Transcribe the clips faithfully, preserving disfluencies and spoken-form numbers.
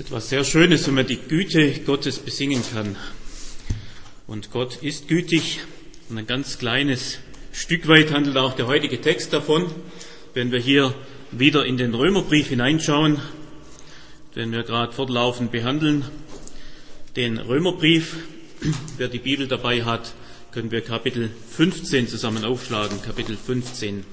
ist etwas sehr Schönes, wenn man die Güte Gottes besingen kann. Und Gott ist gütig. Und ein ganz kleines Stück weit handelt auch der heutige Text davon, wenn wir hier wieder in den Römerbrief hineinschauen, den wir gerade fortlaufend behandeln. Den Römerbrief, wer die Bibel dabei hat, können wir Kapitel fünfzehn zusammen aufschlagen. Kapitel fünfzehn.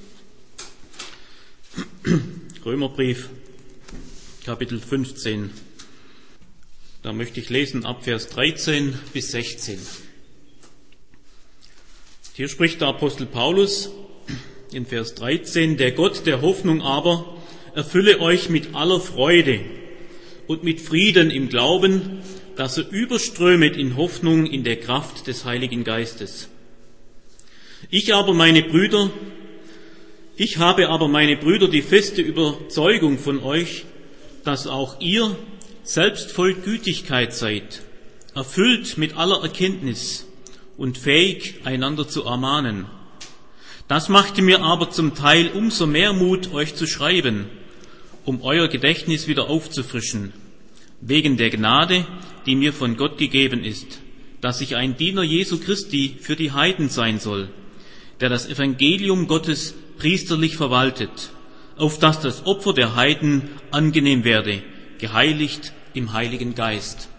Römerbrief, Kapitel fünfzehn. Da möchte ich lesen ab Vers dreizehn bis sechzehn. Hier spricht der Apostel Paulus in Vers dreizehn: Der Gott der Hoffnung aber erfülle euch mit aller Freude und mit Frieden im Glauben, dass er überströmet in Hoffnung in der Kraft des Heiligen Geistes. Ich aber, meine Brüder, ich habe aber, meine Brüder, die feste Überzeugung von euch, dass auch ihr selbst voll Gütigkeit seid, erfüllt mit aller Erkenntnis und fähig, einander zu ermahnen. Das machte mir aber zum Teil umso mehr Mut, euch zu schreiben, um euer Gedächtnis wieder aufzufrischen, wegen der Gnade, die mir von Gott gegeben ist, dass ich ein Diener Jesu Christi für die Heiden sein soll, der das Evangelium Gottes priesterlich verwaltet, auf dass das Opfer der Heiden angenehm werde, geheiligt im Heiligen Geist.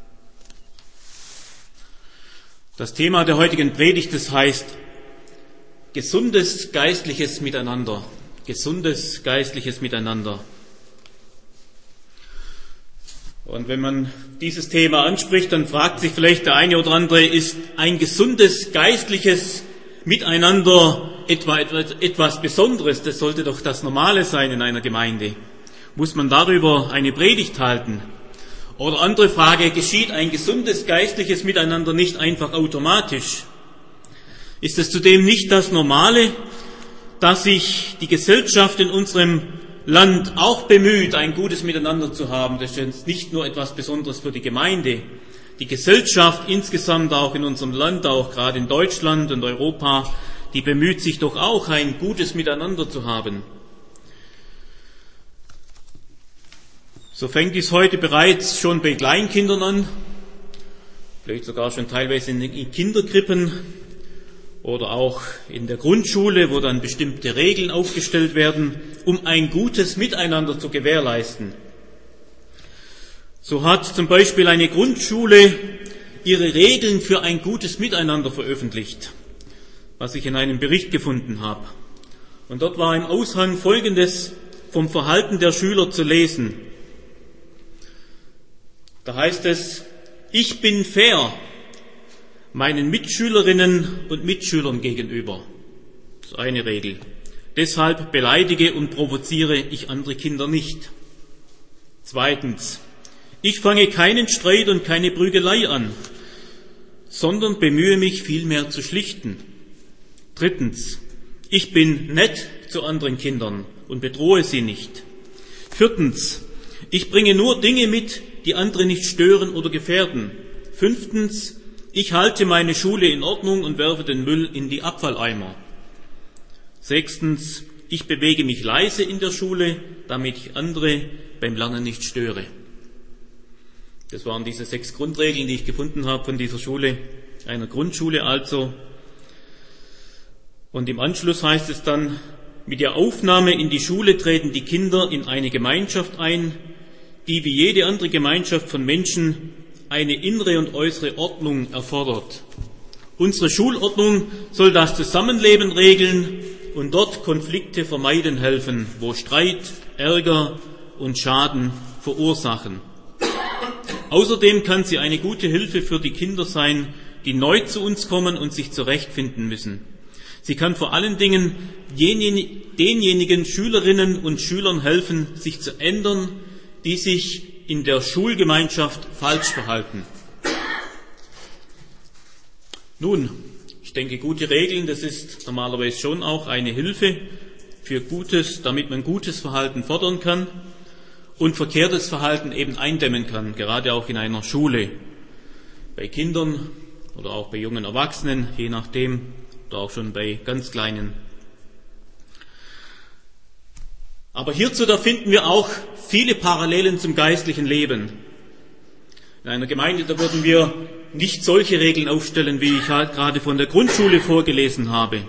Das Thema der heutigen Predigt, das heißt gesundes geistliches Miteinander. Gesundes geistliches Miteinander. Und wenn man dieses Thema anspricht, dann fragt sich vielleicht der eine oder andere, ist ein gesundes geistliches Miteinander etwa etwas Besonderes? Das sollte doch das Normale sein in einer Gemeinde. Muss man darüber eine Predigt halten? Oder andere Frage, geschieht ein gesundes geistliches Miteinander nicht einfach automatisch? Ist es zudem nicht das Normale, dass sich die Gesellschaft in unserem Land auch bemüht, ein gutes Miteinander zu haben? Das ist jetzt nicht nur etwas Besonderes für die Gemeinde. Die Gesellschaft insgesamt auch in unserem Land, auch gerade in Deutschland und Europa, die bemüht sich doch auch, ein gutes Miteinander zu haben. So fängt es heute bereits schon bei Kleinkindern an, vielleicht sogar schon teilweise in den Kinderkrippen oder auch in der Grundschule, wo dann bestimmte Regeln aufgestellt werden, um ein gutes Miteinander zu gewährleisten. So hat zum Beispiel eine Grundschule ihre Regeln für ein gutes Miteinander veröffentlicht, was ich in einem Bericht gefunden habe. Und dort war im Aushang Folgendes vom Verhalten der Schüler zu lesen. Da heißt es: Ich bin fair meinen Mitschülerinnen und Mitschülern gegenüber. Das ist eine Regel. Deshalb beleidige und provoziere ich andere Kinder nicht. Zweitens: Ich fange keinen Streit und keine Prügelei an, sondern bemühe mich vielmehr zu schlichten. Drittens: Ich bin nett zu anderen Kindern und bedrohe sie nicht. Viertens: Ich bringe nur Dinge mit, die andere nicht stören oder gefährden. Fünftens: Ich halte meine Schule in Ordnung und werfe den Müll in die Abfalleimer. Sechstens: Ich bewege mich leise in der Schule, damit ich andere beim Lernen nicht störe. Das waren diese sechs Grundregeln, die ich gefunden habe von dieser Schule, einer Grundschule also. Und im Anschluss heißt es dann: Mit der Aufnahme in die Schule treten die Kinder in eine Gemeinschaft ein, die wie jede andere Gemeinschaft von Menschen eine innere und äußere Ordnung erfordert. Unsere Schulordnung soll das Zusammenleben regeln und dort Konflikte vermeiden helfen, wo Streit, Ärger und Schaden verursachen. Außerdem kann sie eine gute Hilfe für die Kinder sein, die neu zu uns kommen und sich zurechtfinden müssen. Sie kann vor allen Dingen denjenigen Schülerinnen und Schülern helfen, sich zu ändern, die sich in der Schulgemeinschaft falsch verhalten. Nun, ich denke, gute Regeln, das ist normalerweise schon auch eine Hilfe für Gutes, damit man gutes Verhalten fordern kann und verkehrtes Verhalten eben eindämmen kann, gerade auch in einer Schule, bei Kindern oder auch bei jungen Erwachsenen, je nachdem, oder auch schon bei ganz Kleinen. Aber hierzu, da finden wir auch viele Parallelen zum geistlichen Leben. In einer Gemeinde, da würden wir nicht solche Regeln aufstellen, wie ich halt gerade von der Grundschule vorgelesen habe.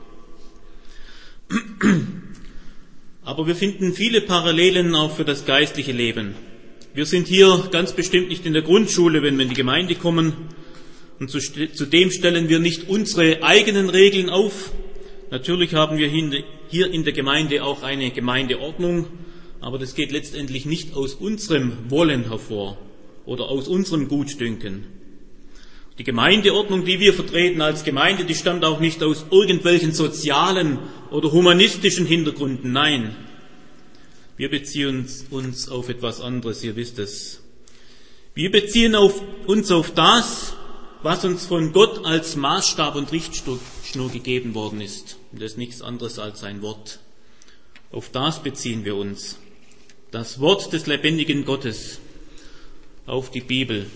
Aber wir finden viele Parallelen auch für das geistliche Leben. Wir sind hier ganz bestimmt nicht in der Grundschule, wenn wir in die Gemeinde kommen. Und zudem stellen wir nicht unsere eigenen Regeln auf. Natürlich haben wir hier in der Gemeinde auch eine Gemeindeordnung, aber das geht letztendlich nicht aus unserem Wollen hervor oder aus unserem Gutdünken. Die Gemeindeordnung, die wir vertreten als Gemeinde, die stammt auch nicht aus irgendwelchen sozialen oder humanistischen Hintergründen. Nein, wir beziehen uns auf etwas anderes, ihr wisst es. Wir beziehen auf, uns auf das, was uns von Gott als Maßstab und Richtschnur gegeben worden ist. Und das ist nichts anderes als sein Wort. Auf das beziehen wir uns. Das Wort des lebendigen Gottes. Auf die Bibel.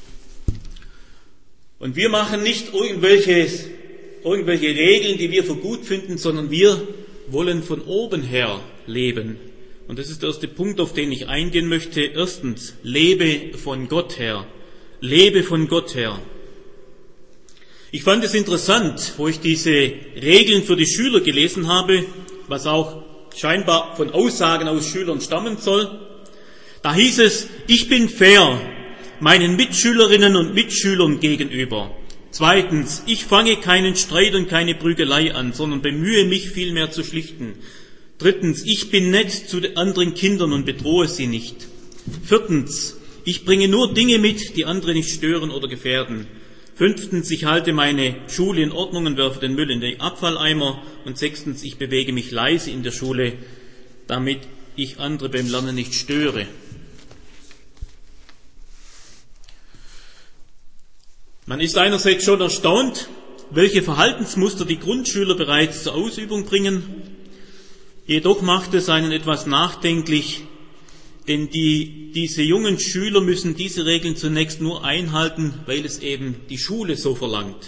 Und wir machen nicht irgendwelche, irgendwelche Regeln, die wir für gut finden, sondern wir wollen von oben her leben. Und das ist der erste Punkt, auf den ich eingehen möchte. Erstens, lebe von Gott her. Lebe von Gott her. Ich fand es interessant, wo ich diese Regeln für die Schüler gelesen habe, was auch scheinbar von Aussagen aus Schülern stammen soll. Da hieß es, ich bin fair meinen Mitschülerinnen und Mitschülern gegenüber. Zweitens, ich fange keinen Streit und keine Prügelei an, sondern bemühe mich vielmehr zu schlichten. Drittens, ich bin nett zu den anderen Kindern und bedrohe sie nicht. Viertens, ich bringe nur Dinge mit, die andere nicht stören oder gefährden. Fünftens, ich halte meine Schule in Ordnung und werfe den Müll in den Abfalleimer. Und sechstens, ich bewege mich leise in der Schule, damit ich andere beim Lernen nicht störe. Man ist einerseits schon erstaunt, welche Verhaltensmuster die Grundschüler bereits zur Ausübung bringen. Jedoch macht es einen etwas nachdenklich, denn die, diese jungen Schüler müssen diese Regeln zunächst nur einhalten, weil es eben die Schule so verlangt.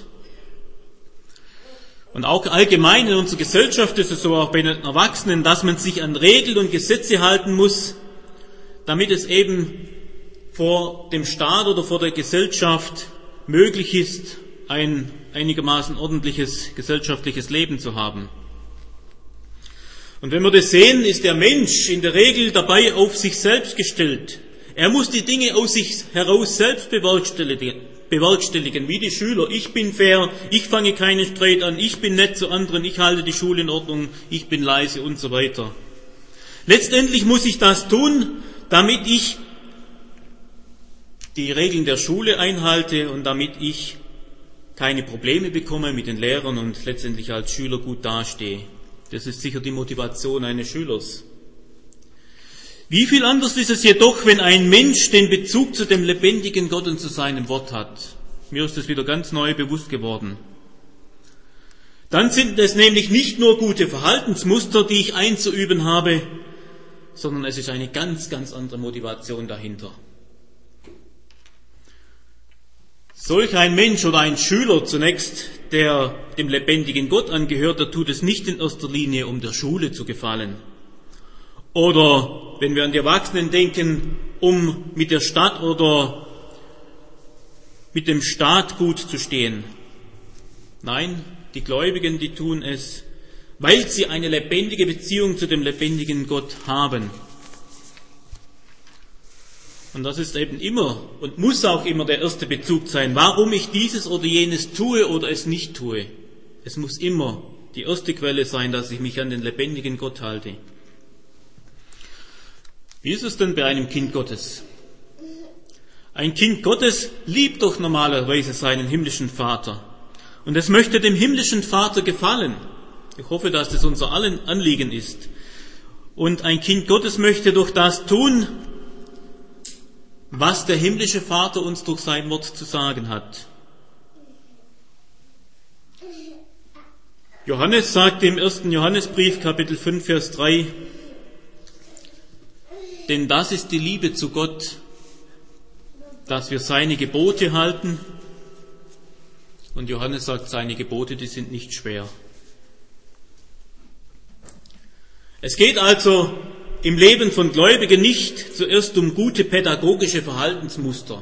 Und auch allgemein in unserer Gesellschaft ist es so, auch bei den Erwachsenen, dass man sich an Regeln und Gesetze halten muss, damit es eben vor dem Staat oder vor der Gesellschaft möglich ist, ein einigermaßen ordentliches gesellschaftliches Leben zu haben. Und wenn wir das sehen, ist der Mensch in der Regel dabei auf sich selbst gestellt. Er muss die Dinge aus sich heraus selbst bewerkstelligen, wie die Schüler. Ich bin fair, ich fange keinen Streit an, ich bin nett zu anderen, ich halte die Schule in Ordnung, ich bin leise und so weiter. Letztendlich muss ich das tun, damit ich die Regeln der Schule einhalte und damit ich keine Probleme bekomme mit den Lehrern und letztendlich als Schüler gut dastehe. Das ist sicher die Motivation eines Schülers. Wie viel anders ist es jedoch, wenn ein Mensch den Bezug zu dem lebendigen Gott und zu seinem Wort hat? Mir ist das wieder ganz neu bewusst geworden. Dann sind es nämlich nicht nur gute Verhaltensmuster, die ich einzuüben habe, sondern es ist eine ganz, ganz andere Motivation dahinter. Solch ein Mensch oder ein Schüler zunächst, der dem lebendigen Gott angehört, der tut es nicht in erster Linie, um der Schule zu gefallen. Oder, wenn wir an die Erwachsenen denken, um mit der Stadt oder mit dem Staat gut zu stehen. Nein, die Gläubigen, die tun es, weil sie eine lebendige Beziehung zu dem lebendigen Gott haben. Und das ist eben immer und muss auch immer der erste Bezug sein, warum ich dieses oder jenes tue oder es nicht tue. Es muss immer die erste Quelle sein, dass ich mich an den lebendigen Gott halte. Wie ist es denn bei einem Kind Gottes? Ein Kind Gottes liebt doch normalerweise seinen himmlischen Vater. Und es möchte dem himmlischen Vater gefallen. Ich hoffe, dass das unser allen Anliegen ist. Und ein Kind Gottes möchte durch das tun, was der himmlische Vater uns durch sein Wort zu sagen hat. Johannes sagt im ersten Johannesbrief, Kapitel fünf, Vers drei, denn das ist die Liebe zu Gott, dass wir seine Gebote halten. Und Johannes sagt, seine Gebote, die sind nicht schwer. Es geht also im Leben von Gläubigen nicht zuerst um gute pädagogische Verhaltensmuster.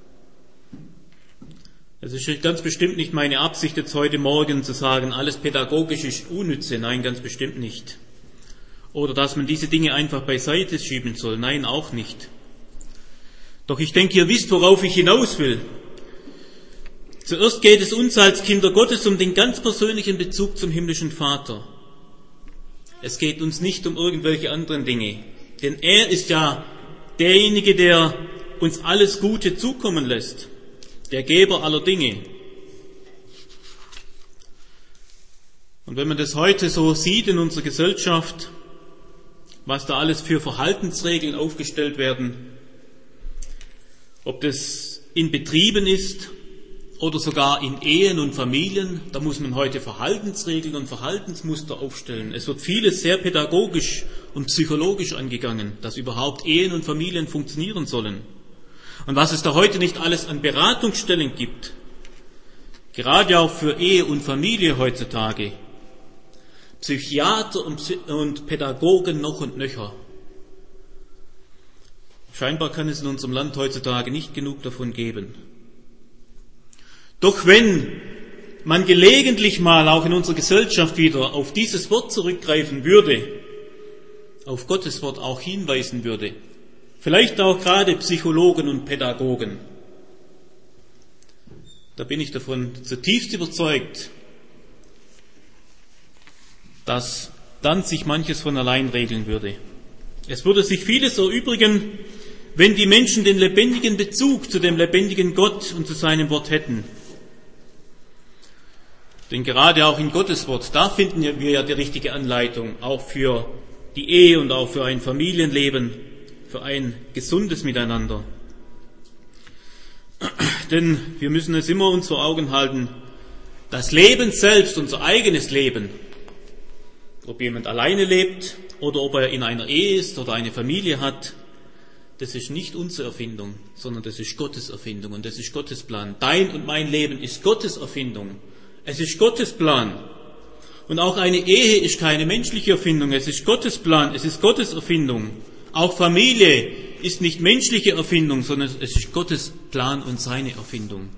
Es ist ganz bestimmt nicht meine Absicht, jetzt heute Morgen zu sagen, alles pädagogisch ist unnütze. Nein, ganz bestimmt nicht. Oder dass man diese Dinge einfach beiseite schieben soll. Nein, auch nicht. Doch ich denke, ihr wisst, worauf ich hinaus will. Zuerst geht es uns als Kinder Gottes um den ganz persönlichen Bezug zum himmlischen Vater. Es geht uns nicht um irgendwelche anderen Dinge. Denn er ist ja derjenige, der uns alles Gute zukommen lässt. Der Geber aller Dinge. Und wenn man das heute so sieht in unserer Gesellschaft, was da alles für Verhaltensregeln aufgestellt werden, ob das in Betrieben ist oder sogar in Ehen und Familien, da muss man heute Verhaltensregeln und Verhaltensmuster aufstellen. Es wird vieles sehr pädagogisch und psychologisch angegangen, dass überhaupt Ehen und Familien funktionieren sollen. Und was es da heute nicht alles an Beratungsstellen gibt, gerade auch für Ehe und Familie heutzutage, Psychiater und, Psy- und Pädagogen noch und nöcher. Scheinbar kann es in unserem Land heutzutage nicht genug davon geben. Doch wenn man gelegentlich mal auch in unserer Gesellschaft wieder auf dieses Wort zurückgreifen würde, auf Gottes Wort auch hinweisen würde, vielleicht auch gerade Psychologen und Pädagogen, da bin ich davon zutiefst überzeugt, dass dann sich manches von allein regeln würde. Es würde sich vieles erübrigen, wenn die Menschen den lebendigen Bezug zu dem lebendigen Gott und zu seinem Wort hätten. Denn gerade auch in Gottes Wort, da finden wir ja die richtige Anleitung, auch für die Ehe und auch für ein Familienleben, für ein gesundes Miteinander. Denn wir müssen es immer uns vor Augen halten, das Leben selbst, unser eigenes Leben, ob jemand alleine lebt oder ob er in einer Ehe ist oder eine Familie hat, das ist nicht unsere Erfindung, sondern das ist Gottes Erfindung und das ist Gottes Plan. Dein und mein Leben ist Gottes Erfindung. Es ist Gottes Plan. Und auch eine Ehe ist keine menschliche Erfindung. Es ist Gottes Plan, es ist Gottes Erfindung. Auch Familie ist nicht menschliche Erfindung, sondern es ist Gottes Plan und seine Erfindung.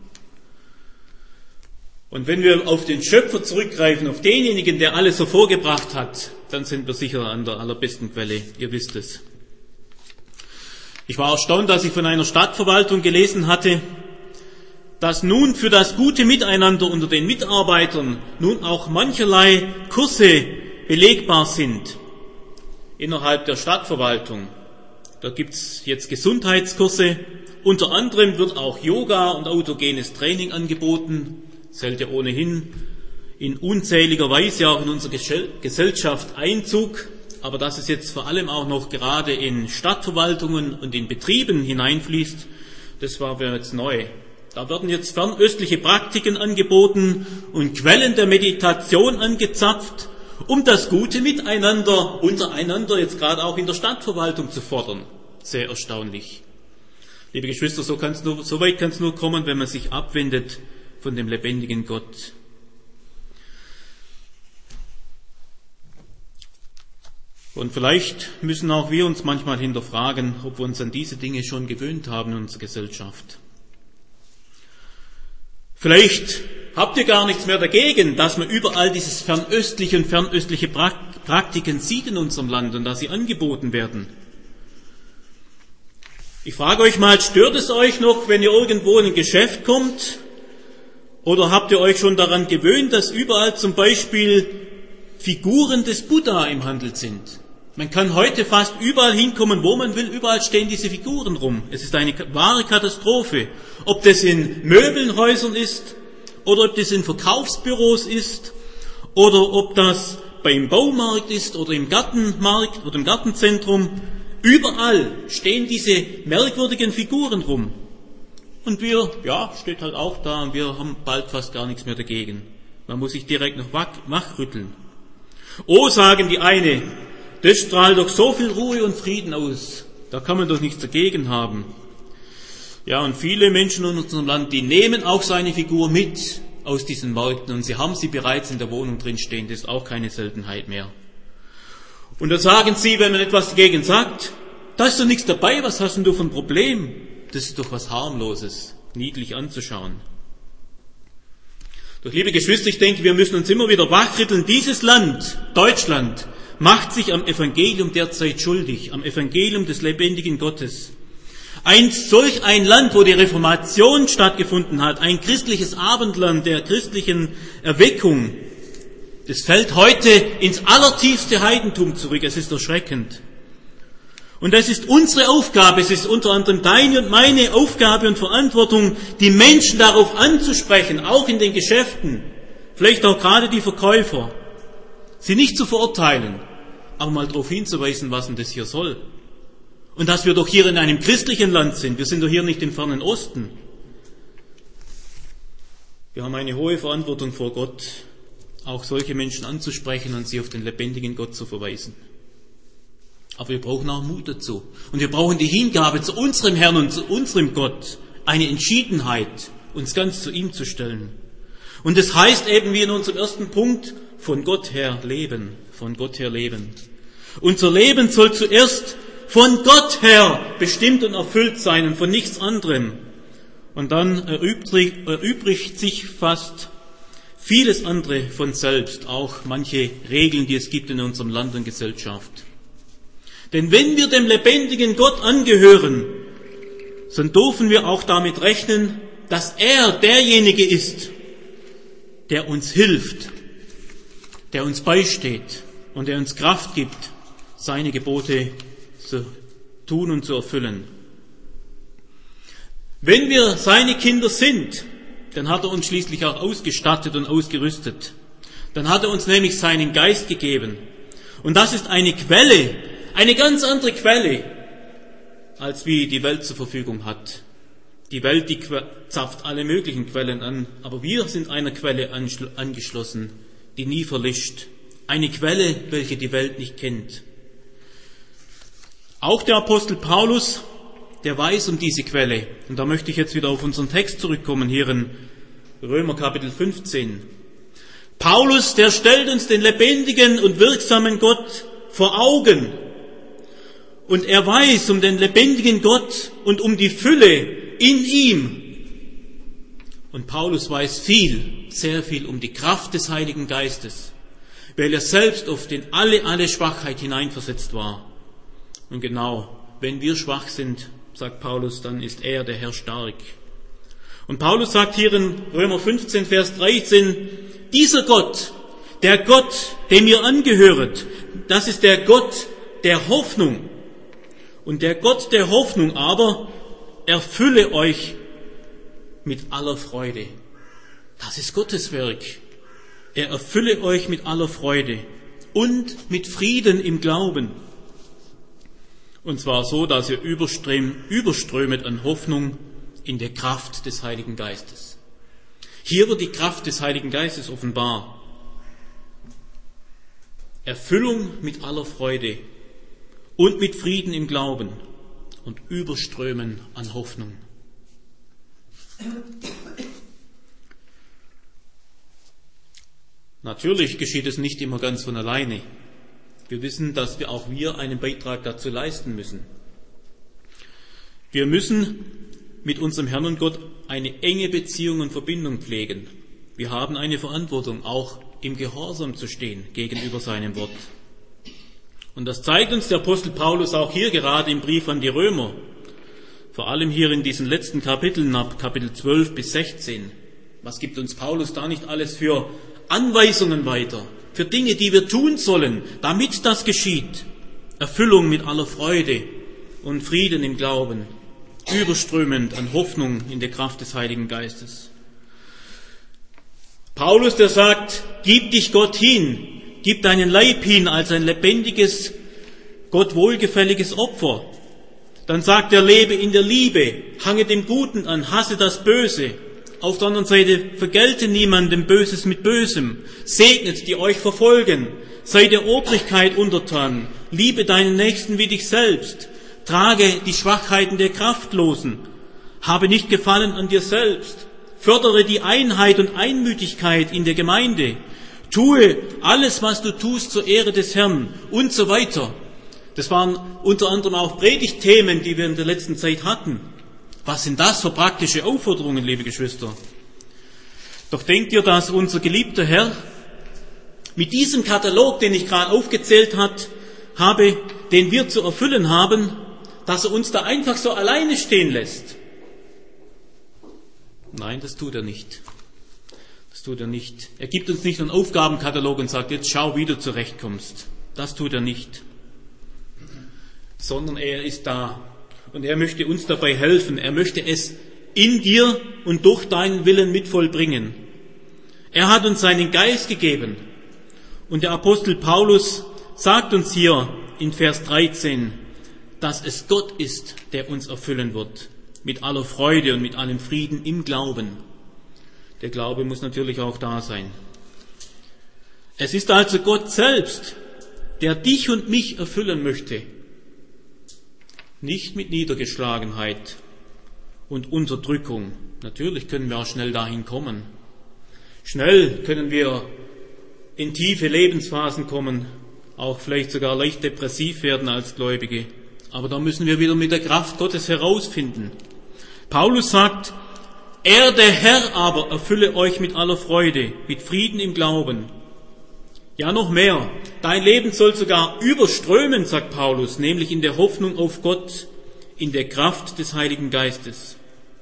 Und wenn wir auf den Schöpfer zurückgreifen, auf denjenigen, der alles hervorgebracht hat, dann sind wir sicher an der allerbesten Quelle. Ihr wisst es. Ich war erstaunt, als ich von einer Stadtverwaltung gelesen hatte, dass nun für das gute Miteinander unter den Mitarbeitern nun auch mancherlei Kurse belegbar sind innerhalb der Stadtverwaltung. Da gibt's jetzt Gesundheitskurse, unter anderem wird auch Yoga und autogenes Training angeboten. Das hält ja ohnehin in unzähliger Weise auch in unsere Gesellschaft Einzug, aber dass es jetzt vor allem auch noch gerade in Stadtverwaltungen und in Betrieben hineinfließt, das war mir jetzt neu. Da werden jetzt fernöstliche Praktiken angeboten und Quellen der Meditation angezapft, um das gute Miteinander untereinander jetzt gerade auch in der Stadtverwaltung zu fordern. Sehr erstaunlich. Liebe Geschwister, so, kann's nur, so weit kann es nur kommen, wenn man sich abwendet von dem lebendigen Gott. Und vielleicht müssen auch wir uns manchmal hinterfragen, ob wir uns an diese Dinge schon gewöhnt haben in unserer Gesellschaft. Vielleicht habt ihr gar nichts mehr dagegen, dass man überall dieses fernöstliche und fernöstliche Praktiken sieht in unserem Land und dass sie angeboten werden. Ich frage euch mal, stört es euch noch, wenn ihr irgendwo in ein Geschäft kommt? Oder habt ihr euch schon daran gewöhnt, dass überall zum Beispiel Figuren des Buddha im Handel sind? Man kann heute fast überall hinkommen, wo man will, überall stehen diese Figuren rum. Es ist eine wahre Katastrophe. Ob das in Möbelhäusern ist, oder ob das in Verkaufsbüros ist, oder ob das beim Baumarkt ist, oder im Gartenmarkt, oder im Gartenzentrum. Überall stehen diese merkwürdigen Figuren rum. Und wir, ja, steht halt auch da, und wir haben bald fast gar nichts mehr dagegen. Man muss sich direkt noch wachrütteln. Oh, sagen die eine, das strahlt doch so viel Ruhe und Frieden aus. Da kann man doch nichts dagegen haben. Ja, und viele Menschen in unserem Land, die nehmen auch seine Figur mit aus diesen Märkten und sie haben sie bereits in der Wohnung drin stehen. Das ist auch keine Seltenheit mehr. Und dann sagen sie, wenn man etwas dagegen sagt, da ist doch nichts dabei, was hast denn du für ein Problem? Das ist doch was Harmloses, niedlich anzuschauen. Doch liebe Geschwister, ich denke, wir müssen uns immer wieder wachrütteln. Dieses Land, Deutschland, macht sich am Evangelium derzeit schuldig, am Evangelium des lebendigen Gottes. Ein solch ein Land, wo die Reformation stattgefunden hat, ein christliches Abendland der christlichen Erweckung, das fällt heute ins allertiefste Heidentum zurück. Es ist erschreckend. Und es ist unsere Aufgabe, es ist unter anderem deine und meine Aufgabe und Verantwortung, die Menschen darauf anzusprechen, auch in den Geschäften, vielleicht auch gerade die Verkäufer, sie nicht zu verurteilen, aber mal darauf hinzuweisen, was denn das hier soll. Und dass wir doch hier in einem christlichen Land sind, wir sind doch hier nicht im fernen Osten. Wir haben eine hohe Verantwortung vor Gott, auch solche Menschen anzusprechen und sie auf den lebendigen Gott zu verweisen. Aber wir brauchen auch Mut dazu. Und wir brauchen die Hingabe zu unserem Herrn und zu unserem Gott. Eine Entschiedenheit, uns ganz zu ihm zu stellen. Und das heißt eben, wie in unserem ersten Punkt, von Gott her leben. Von Gott her leben. Unser Leben soll zuerst von Gott her bestimmt und erfüllt sein und von nichts anderem. Und dann erübrigt, erübrigt sich fast vieles andere von selbst. Auch manche Regeln, die es gibt in unserem Land und Gesellschaft. Denn wenn wir dem lebendigen Gott angehören, dann dürfen wir auch damit rechnen, dass er derjenige ist, der uns hilft, der uns beisteht und der uns Kraft gibt, seine Gebote zu tun und zu erfüllen. Wenn wir seine Kinder sind, dann hat er uns schließlich auch ausgestattet und ausgerüstet. Dann hat er uns nämlich seinen Geist gegeben. Und das ist eine Quelle, eine ganz andere Quelle, als wie die Welt zur Verfügung hat. Die Welt, die zapft alle möglichen Quellen an, aber wir sind einer Quelle angeschlossen, die nie verlischt. Eine Quelle, welche die Welt nicht kennt. Auch der Apostel Paulus, der weiß um diese Quelle. Und da möchte ich jetzt wieder auf unseren Text zurückkommen, hier in Römer Kapitel fünfzehn. Paulus, der stellt uns den lebendigen und wirksamen Gott vor Augen. Und er weiß um den lebendigen Gott und um die Fülle in ihm. Und Paulus weiß viel, sehr viel um die Kraft des Heiligen Geistes, weil er selbst oft in alle, alle Schwachheit hineinversetzt war. Und genau, wenn wir schwach sind, sagt Paulus, dann ist er, der Herr, stark. Und Paulus sagt hier in Römer fünfzehn, Vers dreizehn, dieser Gott, der Gott, dem ihr angehöret, das ist der Gott der Hoffnung. Und der Gott der Hoffnung aber erfülle euch mit aller Freude. Das ist Gottes Werk. Er erfülle euch mit aller Freude und mit Frieden im Glauben. Und zwar so, dass ihr überströmet an Hoffnung in der Kraft des Heiligen Geistes. Hier wird die Kraft des Heiligen Geistes offenbar. Erfüllung mit aller Freude und mit Frieden im Glauben und Überströmen an Hoffnung. Natürlich geschieht es nicht immer ganz von alleine. Wir wissen, dass wir auch wir einen Beitrag dazu leisten müssen. Wir müssen mit unserem Herrn und Gott eine enge Beziehung und Verbindung pflegen. Wir haben eine Verantwortung, auch im Gehorsam zu stehen gegenüber seinem Wort. Und das zeigt uns der Apostel Paulus auch hier gerade im Brief an die Römer. Vor allem hier in diesen letzten Kapiteln, ab Kapitel zwölf bis sechzehn. Was gibt uns Paulus da nicht alles für Anweisungen weiter? Für Dinge, die wir tun sollen, damit das geschieht. Erfüllung mit aller Freude und Frieden im Glauben. Überströmend an Hoffnung in der Kraft des Heiligen Geistes. Paulus, der sagt, gib dich Gott hin. Gib deinen Leib hin als ein lebendiges, Gott wohlgefälliges Opfer. Dann sagt er, lebe in der Liebe, hange dem Guten an, hasse das Böse. Auf der anderen Seite, vergelte niemandem Böses mit Bösem. Segnet, die euch verfolgen. Sei der Obrigkeit untertan. Liebe deinen Nächsten wie dich selbst. Trage die Schwachheiten der Kraftlosen. Habe nicht Gefallen an dir selbst. Fördere die Einheit und Einmütigkeit in der Gemeinde. Tue alles, was du tust, zur Ehre des Herrn und so weiter. Das waren unter anderem auch Predigtthemen, die wir in der letzten Zeit hatten. Was sind das für praktische Aufforderungen, liebe Geschwister? Doch denkt ihr, dass unser geliebter Herr mit diesem Katalog, den ich gerade aufgezählt hat, habe, den wir zu erfüllen haben, dass er uns da einfach so alleine stehen lässt? Nein, das tut er nicht. Das tut er nicht. Er gibt uns nicht einen Aufgabenkatalog und sagt, jetzt schau, wie du zurechtkommst. Das tut er nicht. Sondern er ist da und er möchte uns dabei helfen. Er möchte es in dir und durch deinen Willen mit vollbringen. Er hat uns seinen Geist gegeben. Und der Apostel Paulus sagt uns hier in Vers dreizehn, dass es Gott ist, der uns erfüllen wird. Mit aller Freude und mit allem Frieden im Glauben. Der Glaube muss natürlich auch da sein. Es ist also Gott selbst, der dich und mich erfüllen möchte. Nicht mit Niedergeschlagenheit und Unterdrückung. Natürlich können wir auch schnell dahin kommen. Schnell können wir in tiefe Lebensphasen kommen, auch vielleicht sogar leicht depressiv werden als Gläubige. Aber da müssen wir wieder mit der Kraft Gottes herausfinden. Paulus sagt, er, der Herr aber, erfülle euch mit aller Freude, mit Frieden im Glauben. Ja, noch mehr. Dein Leben soll sogar überströmen, sagt Paulus, nämlich in der Hoffnung auf Gott, in der Kraft des Heiligen Geistes.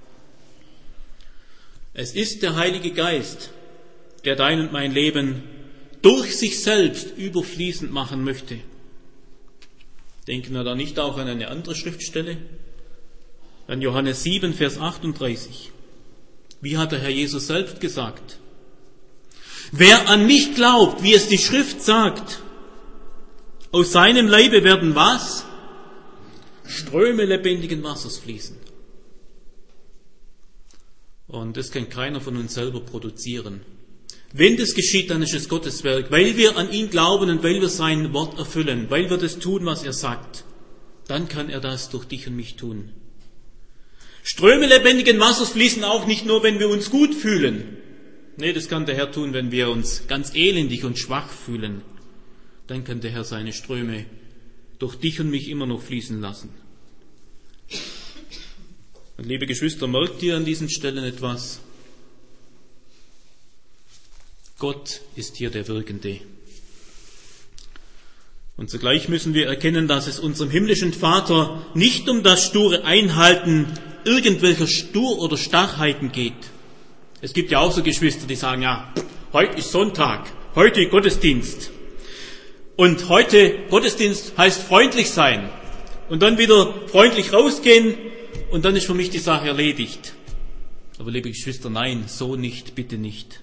Es ist der Heilige Geist, der dein und mein Leben durch sich selbst überfließend machen möchte. Denken wir da nicht auch an eine andere Schriftstelle? An Johannes sieben, Vers achtunddreißig. Wie hat der Herr Jesus selbst gesagt? Wer an mich glaubt, wie es die Schrift sagt, aus seinem Leibe werden was? Ströme lebendigen Wassers fließen. Und das kann keiner von uns selber produzieren. Wenn das geschieht, dann ist es Gottes Werk, weil wir an ihn glauben und weil wir sein Wort erfüllen, weil wir das tun, was er sagt. Dann kann er das durch dich und mich tun. Ströme lebendigen Wassers fließen auch nicht nur, wenn wir uns gut fühlen. Nee, das kann der Herr tun, wenn wir uns ganz elendig und schwach fühlen. Dann kann der Herr seine Ströme durch dich und mich immer noch fließen lassen. Und liebe Geschwister, merkt ihr an diesen Stellen etwas? Gott ist hier der Wirkende. Und zugleich müssen wir erkennen, dass es unserem himmlischen Vater nicht um das sture Einhalten irgendwelcher Stur- oder Starrheiten geht. Es gibt ja auch so Geschwister, die sagen, ja, heute ist Sonntag, heute Gottesdienst. Und heute Gottesdienst heißt freundlich sein. Und dann wieder freundlich rausgehen und dann ist für mich die Sache erledigt. Aber liebe Geschwister, nein, so nicht, bitte nicht.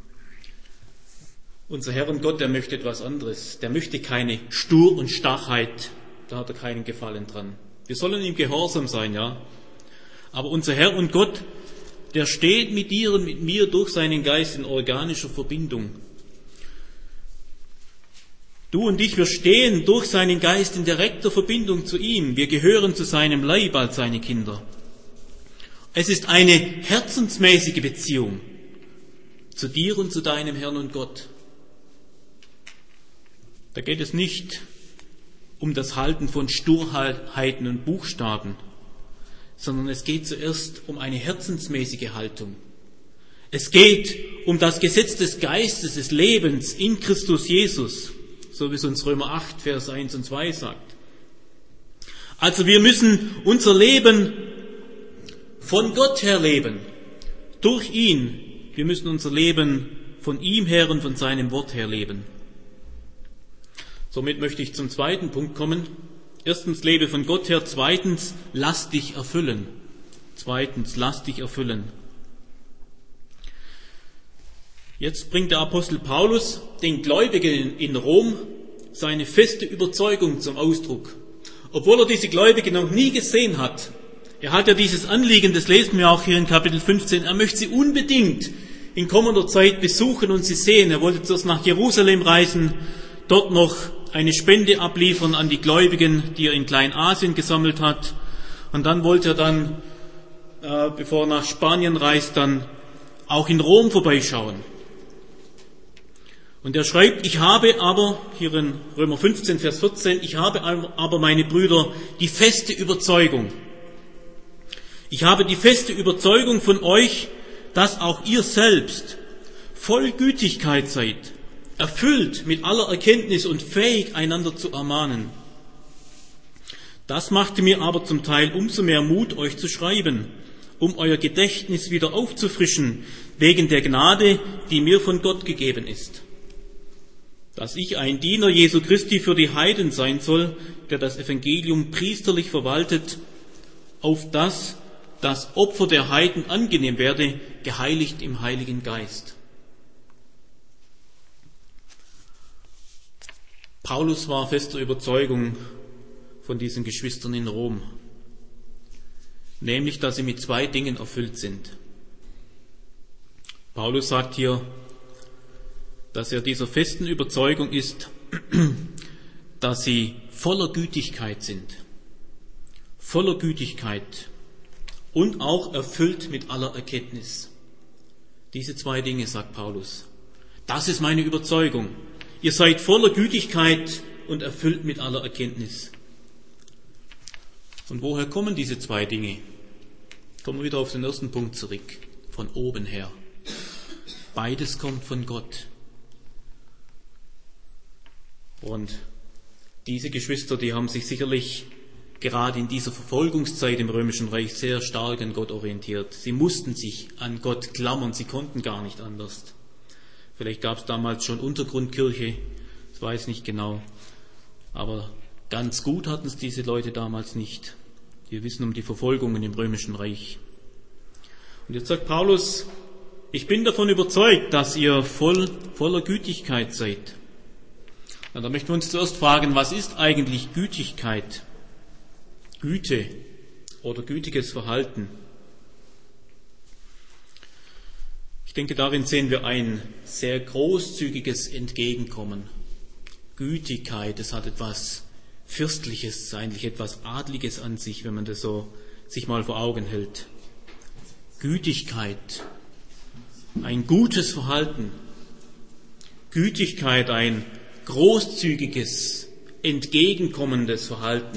Unser Herr und Gott, der möchte etwas anderes. Der möchte keine Stur- und Starrheit. Da hat er keinen Gefallen dran. Wir sollen ihm gehorsam sein, ja. Aber unser Herr und Gott, der steht mit dir und mit mir durch seinen Geist in organischer Verbindung. Du und ich, wir stehen durch seinen Geist in direkter Verbindung zu ihm. Wir gehören zu seinem Leib als seine Kinder. Es ist eine herzensmäßige Beziehung zu dir und zu deinem Herrn und Gott. Da geht es nicht um das Halten von Sturheiten und Buchstaben, sondern es geht zuerst um eine herzensmäßige Haltung. Es geht um das Gesetz des Geistes, des Lebens in Christus Jesus, so wie es uns Römer acht, Vers eins und zwei sagt. Also wir müssen unser Leben von Gott her leben, durch ihn. Wir müssen unser Leben von ihm her und von seinem Wort her leben. Somit möchte ich zum zweiten Punkt kommen. Erstens, lebe von Gott her. Zweitens, lass dich erfüllen. Zweitens, lass dich erfüllen. Jetzt bringt der Apostel Paulus den Gläubigen in Rom seine feste Überzeugung zum Ausdruck. Obwohl er diese Gläubigen noch nie gesehen hat. Er hat ja dieses Anliegen, das lesen wir auch hier in Kapitel fünfzehn, er möchte sie unbedingt in kommender Zeit besuchen und sie sehen. Er wollte zuerst nach Jerusalem reisen, dort noch eine Spende abliefern an die Gläubigen, die er in Kleinasien gesammelt hat. Und dann wollte er dann, äh, bevor er nach Spanien reist, dann auch in Rom vorbeischauen. Und er schreibt, ich habe aber, hier in Römer fünfzehn, Vers vierzehn, ich habe aber, meine Brüder, die feste Überzeugung. Ich habe die feste Überzeugung von euch, dass auch ihr selbst voll Gütigkeit seid, erfüllt mit aller Erkenntnis und fähig, einander zu ermahnen. Das machte mir aber zum Teil umso mehr Mut, euch zu schreiben, um euer Gedächtnis wieder aufzufrischen, wegen der Gnade, die mir von Gott gegeben ist. Dass ich ein Diener Jesu Christi für die Heiden sein soll, der das Evangelium priesterlich verwaltet, auf das das Opfer der Heiden angenehm werde, geheiligt im Heiligen Geist. Paulus war fester Überzeugung von diesen Geschwistern in Rom, nämlich, dass sie mit zwei Dingen erfüllt sind. Paulus sagt hier, dass er dieser festen Überzeugung ist, dass sie voller Gütigkeit sind, voller Gütigkeit und auch erfüllt mit aller Erkenntnis. Diese zwei Dinge, sagt Paulus. Das ist meine Überzeugung. Ihr seid voller Gütigkeit und erfüllt mit aller Erkenntnis. Und woher kommen diese zwei Dinge? Kommen wir wieder auf den ersten Punkt zurück. Von oben her. Beides kommt von Gott. Und diese Geschwister, die haben sich sicherlich gerade in dieser Verfolgungszeit im Römischen Reich sehr stark an Gott orientiert. Sie mussten sich an Gott klammern, sie konnten gar nicht anders. Vielleicht gab es damals schon Untergrundkirche, das weiß ich nicht genau. Aber ganz gut hatten es diese Leute damals nicht. Wir wissen um die Verfolgungen im Römischen Reich. Und jetzt sagt Paulus, ich bin davon überzeugt, dass ihr voll, voller Gütigkeit seid. Und da möchten wir uns zuerst fragen, was ist eigentlich Gütigkeit? Güte oder gütiges Verhalten. Ich denke, darin sehen wir ein sehr großzügiges Entgegenkommen. Gütigkeit, das hat etwas Fürstliches, eigentlich etwas Adliges an sich, wenn man das so sich mal vor Augen hält. Gütigkeit, ein gutes Verhalten. Gütigkeit, ein großzügiges, entgegenkommendes Verhalten.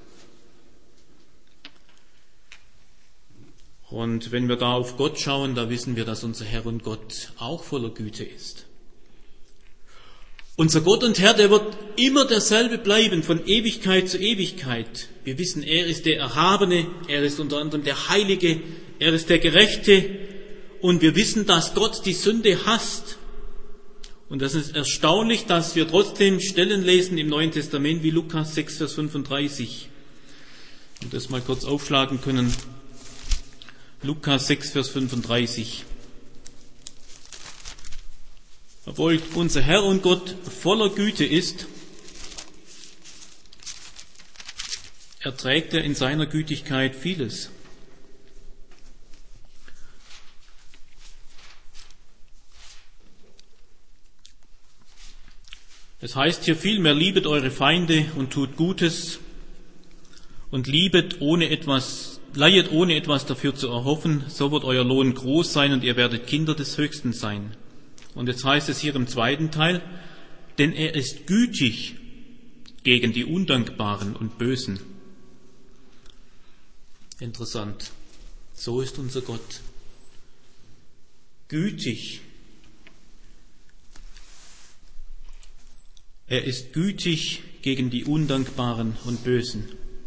Und wenn wir da auf Gott schauen, da wissen wir, dass unser Herr und Gott auch voller Güte ist. Unser Gott und Herr, der wird immer derselbe bleiben, von Ewigkeit zu Ewigkeit. Wir wissen, er ist der Erhabene, er ist unter anderem der Heilige, er ist der Gerechte. Und wir wissen, dass Gott die Sünde hasst. Und das ist erstaunlich, dass wir trotzdem Stellen lesen im Neuen Testament wie Lukas sechs, Vers fünfunddreißig. Und das mal kurz aufschlagen können. Lukas sechs, Vers fünfunddreißig. Obwohl unser Herr und Gott voller Güte ist, erträgt er in seiner Gütigkeit vieles. Es heißt hier vielmehr, liebet eure Feinde und tut Gutes und liebet ohne etwas, leihet ohne etwas dafür zu erhoffen, so wird euer Lohn groß sein und ihr werdet Kinder des Höchsten sein. Und jetzt heißt es hier im zweiten Teil, denn er ist gütig gegen die Undankbaren und Bösen. Interessant. So ist unser Gott. Gütig. Er ist gütig gegen die Undankbaren und Bösen.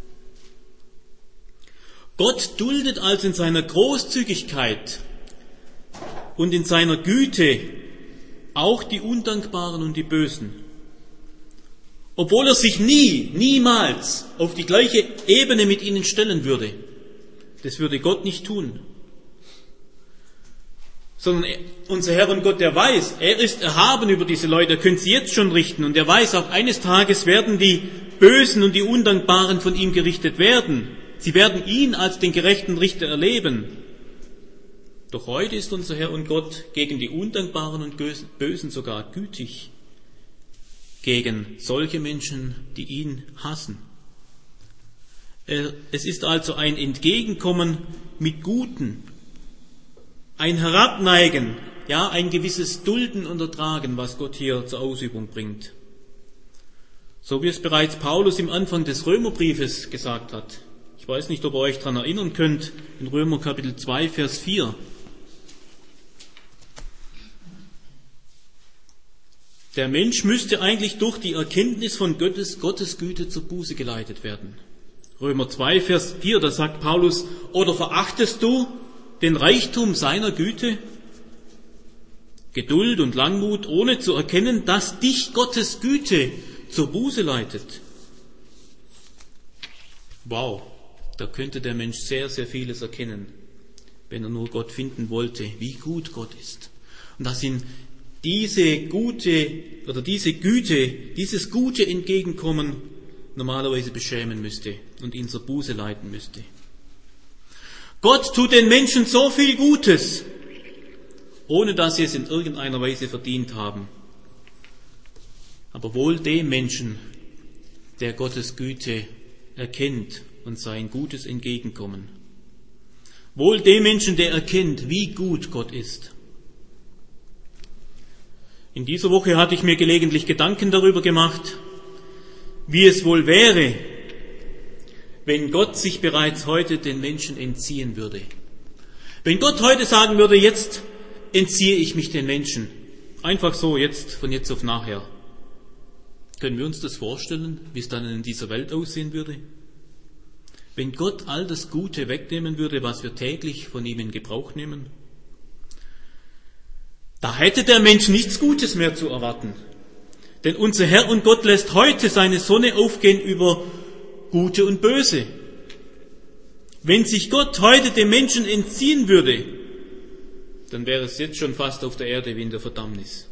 Gott duldet also in seiner Großzügigkeit und in seiner Güte auch die Undankbaren und die Bösen. Obwohl er sich nie, niemals auf die gleiche Ebene mit ihnen stellen würde. Das würde Gott nicht tun. Sondern unser Herr und Gott, der weiß, er ist erhaben über diese Leute, er könnte sie jetzt schon richten. Und er weiß, auch eines Tages werden die Bösen und die Undankbaren von ihm gerichtet werden. Sie werden ihn als den gerechten Richter erleben. Doch heute ist unser Herr und Gott gegen die Undankbaren und Bösen sogar gütig. Gegen solche Menschen, die ihn hassen. Es ist also ein Entgegenkommen mit Guten. Ein Herabneigen ja, ein gewisses Dulden und Ertragen, was Gott hier zur Ausübung bringt. So wie es bereits Paulus im Anfang des Römerbriefes gesagt hat. Ich weiß nicht, ob ihr euch daran erinnern könnt, in Römer Kapitel zwei, Vers vier. Der Mensch müsste eigentlich durch die Erkenntnis von Gottes, Gottes Güte zur Buße geleitet werden. Römer zwei, Vers vier, da sagt Paulus, oder verachtest du den Reichtum seiner Güte, Geduld und Langmut, ohne zu erkennen, dass dich Gottes Güte zur Buße leitet? Wow, da könnte der Mensch sehr, sehr vieles erkennen, wenn er nur Gott finden wollte, wie gut Gott ist. Und dass ihn diese gute oder diese Güte, dieses gute Entgegenkommen normalerweise beschämen müsste und ihn zur Buße leiten müsste. Gott tut den Menschen so viel Gutes, ohne dass sie es in irgendeiner Weise verdient haben. Aber wohl dem Menschen, der Gottes Güte erkennt und sein gutes Entgegenkommen. Wohl dem Menschen, der erkennt, wie gut Gott ist. In dieser Woche hatte ich mir gelegentlich Gedanken darüber gemacht, wie es wohl wäre, wenn Gott sich bereits heute den Menschen entziehen würde. Wenn Gott heute sagen würde, jetzt entziehe ich mich den Menschen. Einfach so, jetzt, von jetzt auf nachher. Können wir uns das vorstellen, wie es dann in dieser Welt aussehen würde? Wenn Gott all das Gute wegnehmen würde, was wir täglich von ihm in Gebrauch nehmen? Da hätte der Mensch nichts Gutes mehr zu erwarten. Denn unser Herr und Gott lässt heute seine Sonne aufgehen über Gute und Böse. Wenn sich Gott heute dem Menschen entziehen würde, dann wäre es jetzt schon fast auf der Erde wie in der Verdammnis.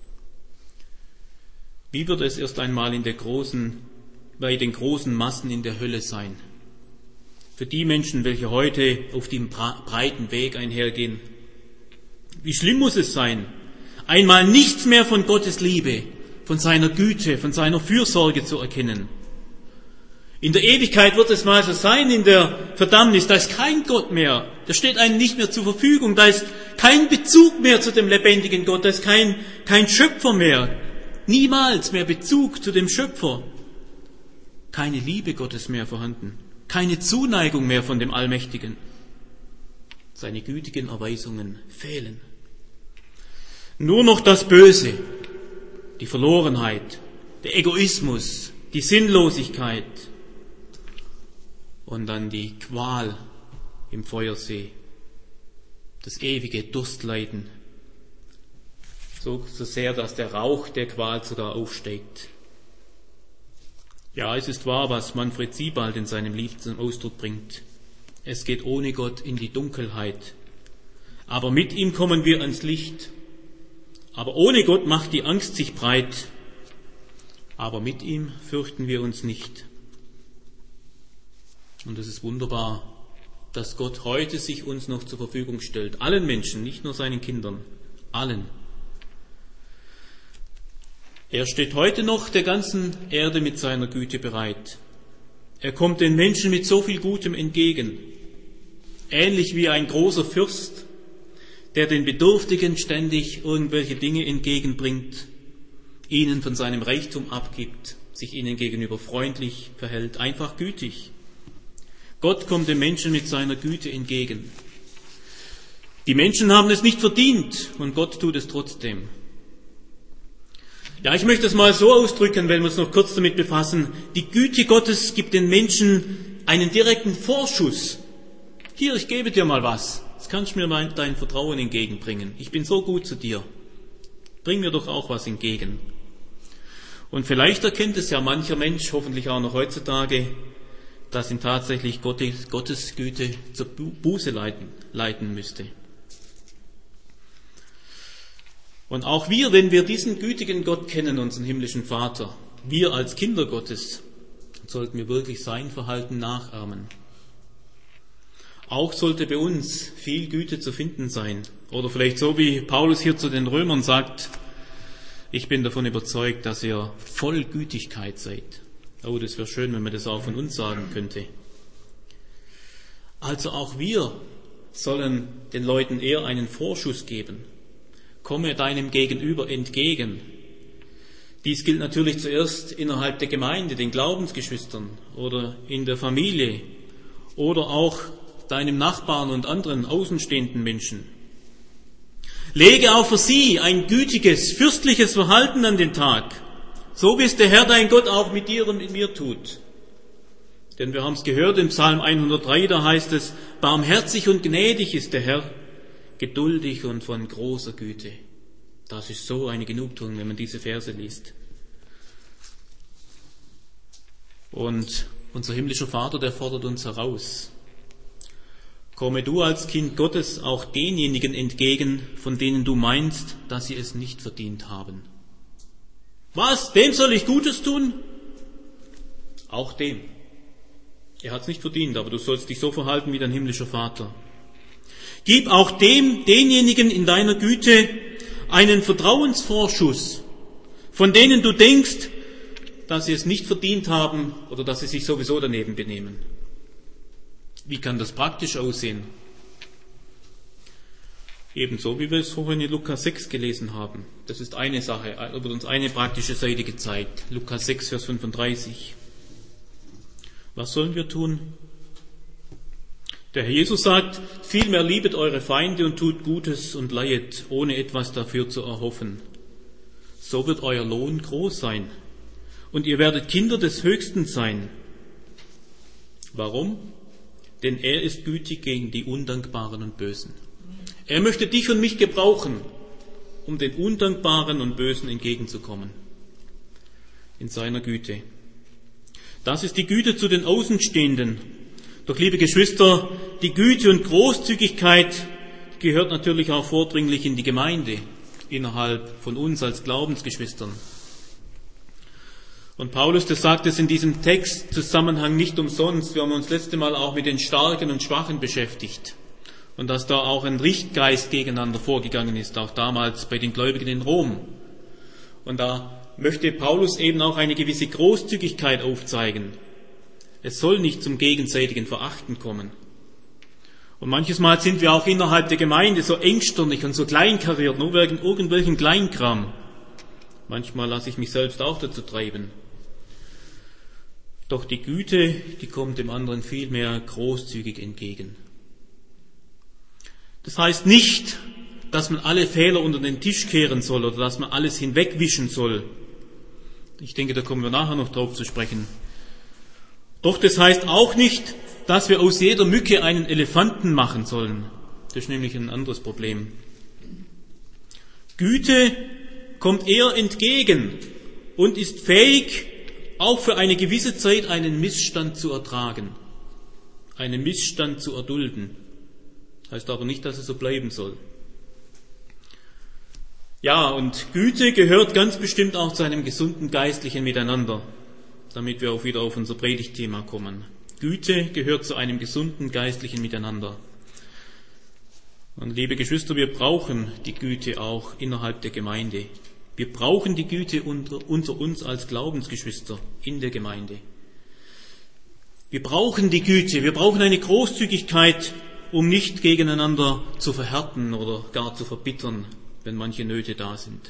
Wie würde es erst einmal in der großen, bei den großen Massen in der Hölle sein? Für die Menschen, welche heute auf dem breiten Weg einhergehen. Wie schlimm muss es sein, einmal nichts mehr von Gottes Liebe, von seiner Güte, von seiner Fürsorge zu erkennen. In der Ewigkeit wird es mal so sein, in der Verdammnis, da ist kein Gott mehr, da steht einem nicht mehr zur Verfügung, da ist kein Bezug mehr zu dem lebendigen Gott, da ist kein, kein Schöpfer mehr, niemals mehr Bezug zu dem Schöpfer, keine Liebe Gottes mehr vorhanden, keine Zuneigung mehr von dem Allmächtigen. Seine gütigen Erweisungen fehlen. Nur noch das Böse, die Verlorenheit, der Egoismus, die Sinnlosigkeit und dann die Qual im Feuersee, das ewige Durstleiden, so, so sehr, dass der Rauch der Qual sogar aufsteigt. Ja, es ist wahr, was Manfred Siebald in seinem Lied zum Ausdruck bringt. Es geht ohne Gott in die Dunkelheit, aber mit ihm kommen wir ans Licht. Aber ohne Gott macht die Angst sich breit, aber mit ihm fürchten wir uns nicht. Und es ist wunderbar, dass Gott heute sich uns noch zur Verfügung stellt, allen Menschen, nicht nur seinen Kindern, allen. Er steht heute noch der ganzen Erde mit seiner Güte bereit. Er kommt den Menschen mit so viel Gutem entgegen, ähnlich wie ein großer Fürst, der den Bedürftigen ständig irgendwelche Dinge entgegenbringt, ihnen von seinem Reichtum abgibt, sich ihnen gegenüber freundlich verhält, einfach gütig. Gott kommt den Menschen mit seiner Güte entgegen. Die Menschen haben es nicht verdient und Gott tut es trotzdem. Ja, ich möchte es mal so ausdrücken, wenn wir uns noch kurz damit befassen. Die Güte Gottes gibt den Menschen einen direkten Vorschuss. Hier, ich gebe dir mal was. Jetzt kannst du mir mein, dein Vertrauen entgegenbringen. Ich bin so gut zu dir. Bring mir doch auch was entgegen. Und vielleicht erkennt es ja mancher Mensch, hoffentlich auch noch heutzutage, dass ihn tatsächlich Gottes, Gottes Güte zur Buße leiten, leiten müsste. Und auch wir, wenn wir diesen gütigen Gott kennen, unseren himmlischen Vater, wir als Kinder Gottes, sollten wir wirklich sein Verhalten nachahmen. Auch sollte bei uns viel Güte zu finden sein. Oder vielleicht so wie Paulus hier zu den Römern sagt, ich bin davon überzeugt, dass ihr voll Gütigkeit seid. Oh, das wäre schön, wenn man das auch von uns sagen könnte. Also auch wir sollen den Leuten eher einen Vorschuss geben. komme deinem Gegenüber entgegen. Dies gilt natürlich zuerst innerhalb der Gemeinde, den Glaubensgeschwistern oder in der Familie oder auch deinem Nachbarn und anderen außenstehenden Menschen. Lege auch für sie ein gütiges, fürstliches Verhalten an den Tag, so wie es der Herr dein Gott auch mit dir und mit mir tut. Denn wir haben es gehört im Psalm hundertdrei, da heißt es, barmherzig und gnädig ist der Herr, geduldig und von großer Güte. Das ist so eine Genugtuung, wenn man diese Verse liest. Und unser himmlischer Vater, der fordert uns heraus. Komme du als Kind Gottes auch denjenigen entgegen, von denen du meinst, dass sie es nicht verdient haben. Was? Dem soll ich Gutes tun? Auch dem. Er hat es nicht verdient, aber du sollst dich so verhalten wie dein himmlischer Vater. Gib auch dem, denjenigen in deiner Güte, einen Vertrauensvorschuss, von denen du denkst, dass sie es nicht verdient haben oder dass sie sich sowieso daneben benehmen. Wie kann das praktisch aussehen? Ebenso, wie wir es vorhin in Lukas sechs gelesen haben. Das ist eine Sache, da wird uns eine praktische Seite gezeigt. Lukas sechs, Vers fünfunddreißig. Was sollen wir tun? Der Herr Jesus sagt, vielmehr liebet eure Feinde und tut Gutes und leihet, ohne etwas dafür zu erhoffen. So wird euer Lohn groß sein und ihr werdet Kinder des Höchsten sein. Warum? Denn er ist gütig gegen die Undankbaren und Bösen. Er möchte dich und mich gebrauchen, um den Undankbaren und Bösen entgegenzukommen. In seiner Güte. Das ist die Güte zu den Außenstehenden. Doch, liebe Geschwister, die Güte und Großzügigkeit gehört natürlich auch vordringlich in die Gemeinde, innerhalb von uns als Glaubensgeschwistern. Und Paulus, das sagt es in diesem Textzusammenhang nicht umsonst. Wir haben uns letzte Mal auch mit den Starken und Schwachen beschäftigt. Und dass da auch ein Richtgeist gegeneinander vorgegangen ist, auch damals bei den Gläubigen in Rom. Und da möchte Paulus eben auch eine gewisse Großzügigkeit aufzeigen. Es soll nicht zum gegenseitigen Verachten kommen. Und manches Mal sind wir auch innerhalb der Gemeinde so engstirnig und so kleinkariert, nur wegen irgendwelchen Kleinkram. Manchmal lasse ich mich selbst auch dazu treiben. Doch die Güte, die kommt dem anderen viel mehr großzügig entgegen. Das heißt nicht, dass man alle Fehler unter den Tisch kehren soll oder dass man alles hinwegwischen soll. Ich denke, da kommen wir nachher noch drauf zu sprechen. Doch das heißt auch nicht, dass wir aus jeder Mücke einen Elefanten machen sollen. Das ist nämlich ein anderes Problem. Güte kommt eher entgegen und ist fähig, auch für eine gewisse Zeit einen Missstand zu ertragen, einen Missstand zu erdulden. Heißt aber nicht, dass es so bleiben soll. Ja, und Güte gehört ganz bestimmt auch zu einem gesunden geistlichen Miteinander, damit wir auch wieder auf unser Predigtthema kommen. Güte gehört zu einem gesunden geistlichen Miteinander. Und liebe Geschwister, wir brauchen die Güte auch innerhalb der Gemeinde. Wir brauchen die Güte unter, unter uns als Glaubensgeschwister in der Gemeinde. Wir brauchen die Güte, wir brauchen eine Großzügigkeit, um nicht gegeneinander zu verhärten oder gar zu verbittern, wenn manche Nöte da sind.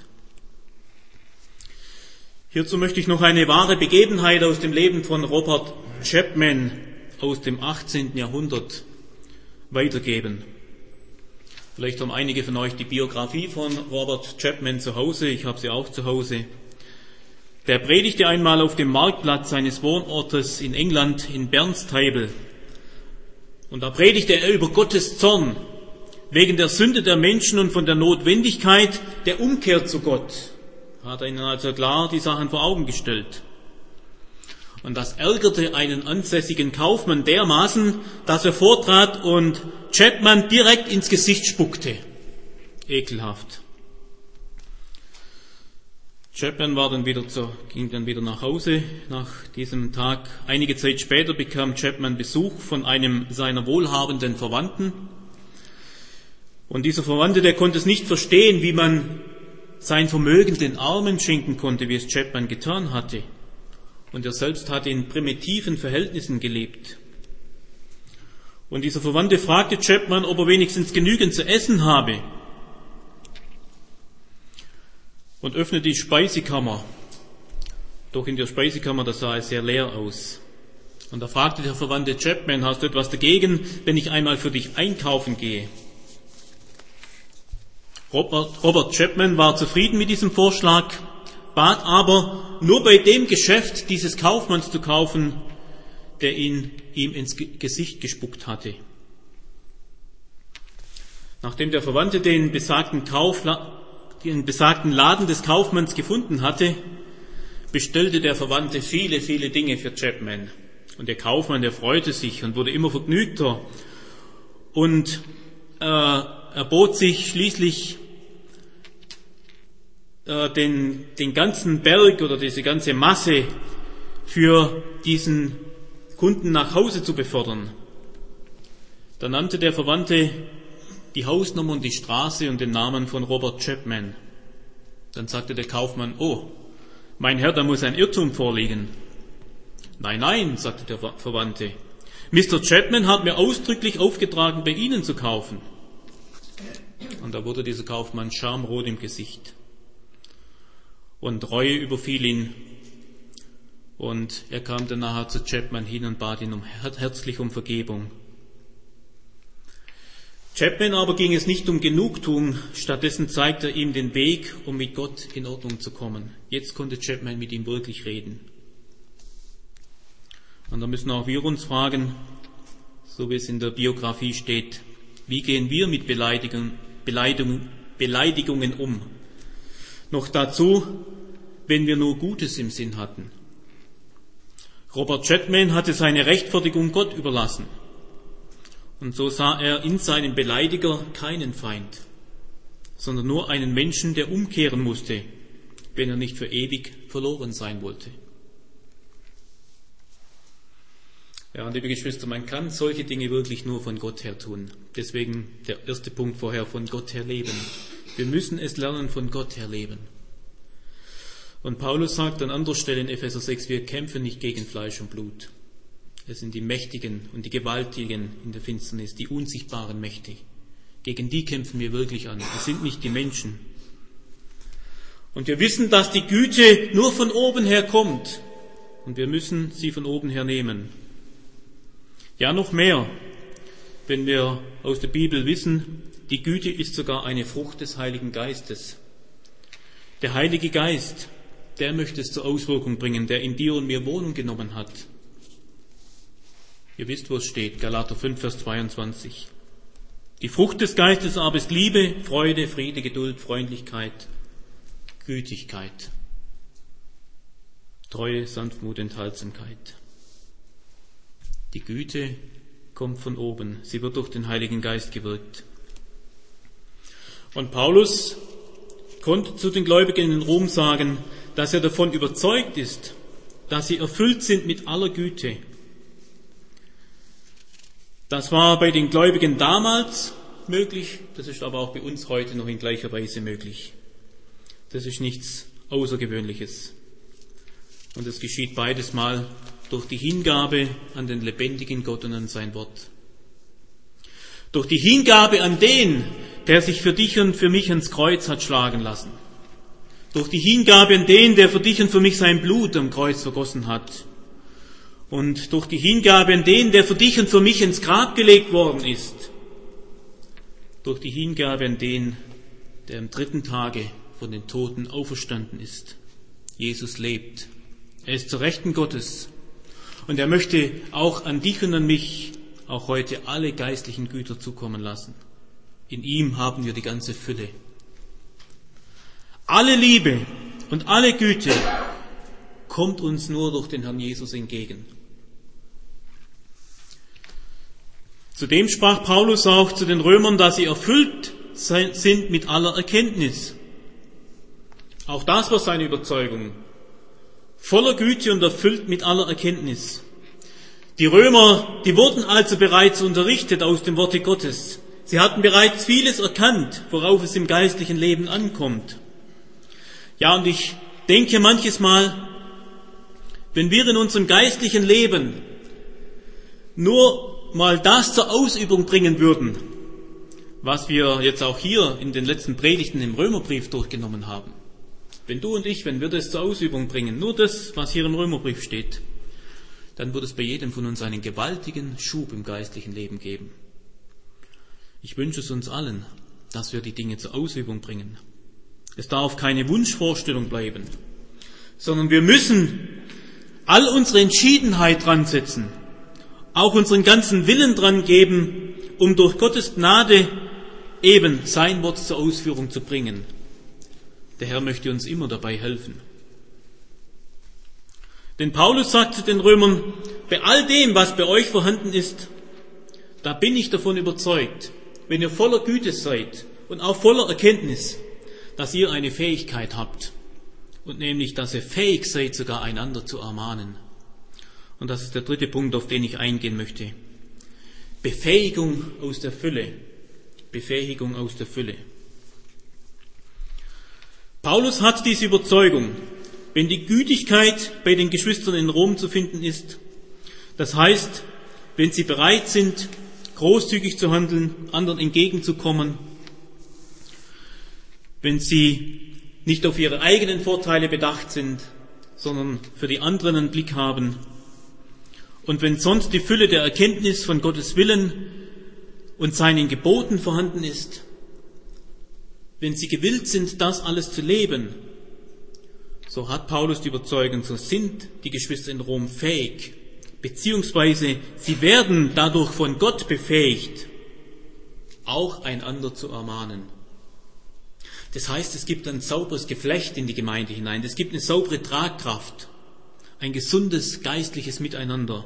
Hierzu möchte ich noch eine wahre Begebenheit aus dem Leben von Robert Chapman aus dem achtzehnten Jahrhundert weitergeben. Vielleicht haben einige von euch die Biografie von Robert Chapman zu Hause, ich habe sie auch zu Hause. Der predigte einmal auf dem Marktplatz seines Wohnortes in England, in Barnstaple. Und da predigte er über Gottes Zorn, wegen der Sünde der Menschen und von der Notwendigkeit der Umkehr zu Gott. Hat er ihnen also klar die Sachen vor Augen gestellt. Und das ärgerte einen ansässigen Kaufmann dermaßen, dass er vortrat und Chapman direkt ins Gesicht spuckte. Ekelhaft. Chapman war dann wieder zu, ging dann wieder nach Hause nach diesem Tag. Einige Zeit später bekam Chapman Besuch von einem seiner wohlhabenden Verwandten. Und dieser Verwandte, der konnte es nicht verstehen, wie man sein Vermögen den Armen schenken konnte, wie es Chapman getan hatte. Und er selbst hatte in primitiven Verhältnissen gelebt. Und dieser Verwandte fragte Chapman, ob er wenigstens genügend zu essen habe. und öffnete die Speisekammer. Doch in der Speisekammer, da sah es sehr leer aus. Und da fragte der Verwandte Chapman, hast du etwas dagegen, wenn ich einmal für dich einkaufen gehe? Robert, Robert Chapman war zufrieden mit diesem Vorschlag, bat aber, nur bei dem Geschäft dieses Kaufmanns zu kaufen, der ihn ihm ins Gesicht gespuckt hatte. Nachdem der Verwandte den besagten, Kauf, den besagten Laden des Kaufmanns gefunden hatte, bestellte der Verwandte viele, viele Dinge für Chapman. Und der Kaufmann, der freute sich und wurde immer vergnügter und äh, erbot sich schließlich äh, den, den ganzen Berg oder diese ganze Masse für diesen Kunden nach Hause zu befördern. Da nannte der Verwandte die Hausnummer und die Straße und den Namen von Robert Chapman. Dann sagte der Kaufmann, oh, mein Herr, da muss ein Irrtum vorliegen. Nein, nein, sagte der Verwandte. Mister Chapman hat mir ausdrücklich aufgetragen, bei Ihnen zu kaufen. Und da wurde dieser Kaufmann schamrot im Gesicht. Und Reue überfiel ihn. Und er kam dann nachher zu Chapman hin und bat ihn um, herzlich um Vergebung. Chapman aber ging es nicht um Genugtuung, stattdessen zeigte er ihm den Weg, um mit Gott in Ordnung zu kommen. Jetzt konnte Chapman mit ihm wirklich reden. Und da müssen auch wir uns fragen, so wie es in der Biografie steht, wie gehen wir mit Beleidigung, Beleidigung, Beleidigungen um? Noch dazu, wenn wir nur Gutes im Sinn hatten. Robert Chapman hatte seine Rechtfertigung Gott überlassen. Und so sah er in seinem Beleidiger keinen Feind, sondern nur einen Menschen, der umkehren musste, wenn er nicht für ewig verloren sein wollte. Ja, und liebe Geschwister, man kann solche Dinge wirklich nur von Gott her tun. Deswegen der erste Punkt vorher, von Gott her leben. Wir müssen es lernen, von Gott her leben. Und Paulus sagt an anderer Stelle in Epheser sechs, wir kämpfen nicht gegen Fleisch und Blut. Es sind die Mächtigen und die Gewaltigen in der Finsternis, die unsichtbaren Mächte. Gegen die kämpfen wir wirklich an. Es sind nicht die Menschen. Und wir wissen, dass die Güte nur von oben her kommt. Und wir müssen sie von oben her nehmen. Ja, noch mehr, wenn wir aus der Bibel wissen, die Güte ist sogar eine Frucht des Heiligen Geistes. Der Heilige Geist, der möchte es zur Auswirkung bringen, der in dir und mir Wohnung genommen hat. Ihr wisst, wo es steht, Galater fünf, Vers zweiundzwanzig. Die Frucht des Geistes aber ist Liebe, Freude, Friede, Geduld, Freundlichkeit, Gütigkeit, Treue, Sanftmut, Enthaltsamkeit. Die Güte kommt von oben, sie wird durch den Heiligen Geist gewirkt. Und Paulus konnte zu den Gläubigen in Rom sagen, dass er davon überzeugt ist, dass sie erfüllt sind mit aller Güte. Das war bei den Gläubigen damals möglich, das ist aber auch bei uns heute noch in gleicher Weise möglich. Das ist nichts Außergewöhnliches. Und es geschieht beides mal durch die Hingabe an den lebendigen Gott und an sein Wort. Durch die Hingabe an den, der sich für dich und für mich ans Kreuz hat schlagen lassen. Durch die Hingabe an den, der für dich und für mich sein Blut am Kreuz vergossen hat. Und durch die Hingabe an den, der für dich und für mich ins Grab gelegt worden ist. Durch die Hingabe an den, der am dritten Tage von den Toten auferstanden ist. Jesus lebt. Er ist zur Rechten Gottes. Und er möchte auch an dich und an mich auch heute alle geistlichen Güter zukommen lassen. In ihm haben wir die ganze Fülle. Alle Liebe und alle Güte kommt uns nur durch den Herrn Jesus entgegen. Zudem sprach Paulus auch zu den Römern, dass sie erfüllt sind mit aller Erkenntnis. Auch das war seine Überzeugung. Voller Güte und erfüllt mit aller Erkenntnis. Die Römer, die wurden also bereits unterrichtet aus dem Worte Gottes. Sie hatten bereits vieles erkannt, worauf es im geistlichen Leben ankommt. Ja, und ich denke manches Mal, wenn wir in unserem geistlichen Leben nur mal das zur Ausübung bringen würden, was wir jetzt auch hier in den letzten Predigten im Römerbrief durchgenommen haben, Wenn du und ich, wenn wir das zur Ausübung bringen, nur das, was hier im Römerbrief steht, dann wird es bei jedem von uns einen gewaltigen Schub im geistlichen Leben geben. Ich wünsche es uns allen, dass wir die Dinge zur Ausübung bringen. Es darf keine Wunschvorstellung bleiben, sondern wir müssen all unsere Entschiedenheit dran setzen, auch unseren ganzen Willen dran geben, um durch Gottes Gnade eben sein Wort zur Ausführung zu bringen. Der Herr möchte uns immer dabei helfen. Denn Paulus sagt zu den Römern, bei all dem, was bei euch vorhanden ist, da bin ich davon überzeugt, wenn ihr voller Güte seid und auch voller Erkenntnis, dass ihr eine Fähigkeit habt. Und nämlich, dass ihr fähig seid, sogar einander zu ermahnen. Und das ist der dritte Punkt, auf den ich eingehen möchte. Befähigung aus der Fülle. Befähigung aus der Fülle. Paulus hat diese Überzeugung, wenn die Gütigkeit bei den Geschwistern in Rom zu finden ist, das heißt, wenn sie bereit sind, großzügig zu handeln, anderen entgegenzukommen, wenn sie nicht auf ihre eigenen Vorteile bedacht sind, sondern für die anderen einen Blick haben, und wenn sonst die Fülle der Erkenntnis von Gottes Willen und seinen Geboten vorhanden ist, wenn sie gewillt sind, das alles zu leben, so hat Paulus die Überzeugung, so sind die Geschwister in Rom fähig, beziehungsweise sie werden dadurch von Gott befähigt, auch einander zu ermahnen. Das heißt, es gibt ein sauberes Geflecht in die Gemeinde hinein, es gibt eine saubere Tragkraft, ein gesundes geistliches Miteinander.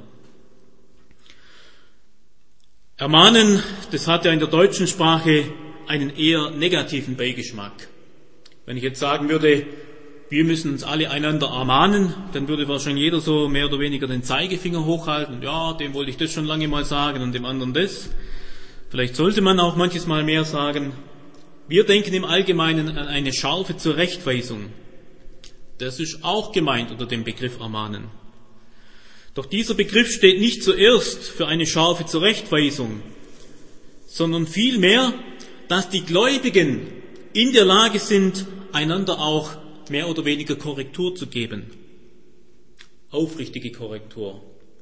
Ermahnen, das hat ja in der deutschen Sprache einen eher negativen Beigeschmack. Wenn ich jetzt sagen würde, wir müssen uns alle einander ermahnen, dann würde wahrscheinlich jeder so mehr oder weniger den Zeigefinger hochhalten. Ja, dem wollte ich das schon lange mal sagen und dem anderen das. Vielleicht sollte man auch manches Mal mehr sagen. Wir denken im Allgemeinen an eine scharfe Zurechtweisung. Das ist auch gemeint unter dem Begriff ermahnen. Doch dieser Begriff steht nicht zuerst für eine scharfe Zurechtweisung, sondern vielmehr, dass die Gläubigen in der Lage sind, einander auch mehr oder weniger Korrektur zu geben. Aufrichtige Korrektur.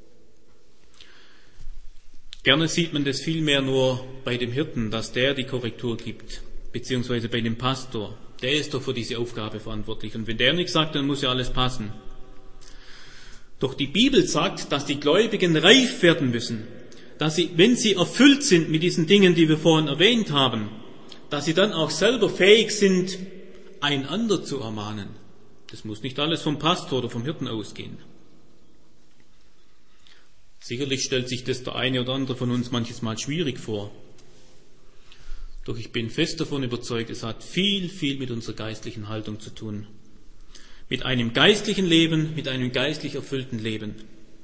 Gerne sieht man das vielmehr nur bei dem Hirten, dass der die Korrektur gibt, beziehungsweise bei dem Pastor. Der ist doch für diese Aufgabe verantwortlich. Und wenn der nichts sagt, dann muss ja alles passen. Doch die Bibel sagt, dass die Gläubigen reif werden müssen, dass sie, wenn sie erfüllt sind mit diesen Dingen, die wir vorhin erwähnt haben, dass sie dann auch selber fähig sind, einander zu ermahnen. Das muss nicht alles vom Pastor oder vom Hirten ausgehen. Sicherlich stellt sich das der eine oder andere von uns manches Mal schwierig vor. Doch ich bin fest davon überzeugt, es hat viel, viel mit unserer geistlichen Haltung zu tun. Mit einem geistlichen Leben, mit einem geistlich erfüllten Leben.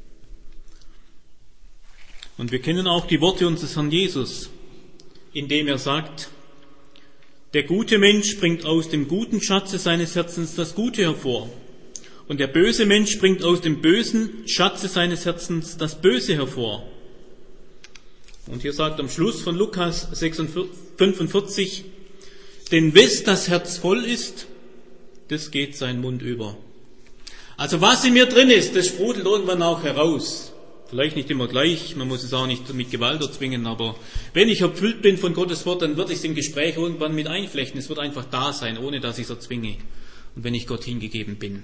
Und wir kennen auch die Worte unseres Herrn Jesus, indem er sagt, der gute Mensch bringt aus dem guten Schatze seines Herzens das Gute hervor. Und der böse Mensch bringt aus dem bösen Schatze seines Herzens das Böse hervor. Und hier sagt am Schluss von Lukas fünfundvierzig, denn wes das Herz voll ist, das geht sein Mund über. Also was in mir drin ist, das sprudelt irgendwann auch heraus. Vielleicht nicht immer gleich, man muss es auch nicht mit Gewalt erzwingen, aber wenn ich erfüllt bin von Gottes Wort, dann wird ich es im Gespräch irgendwann mit einflechten. Es wird einfach da sein, ohne dass ich es erzwinge. Und wenn ich Gott hingegeben bin.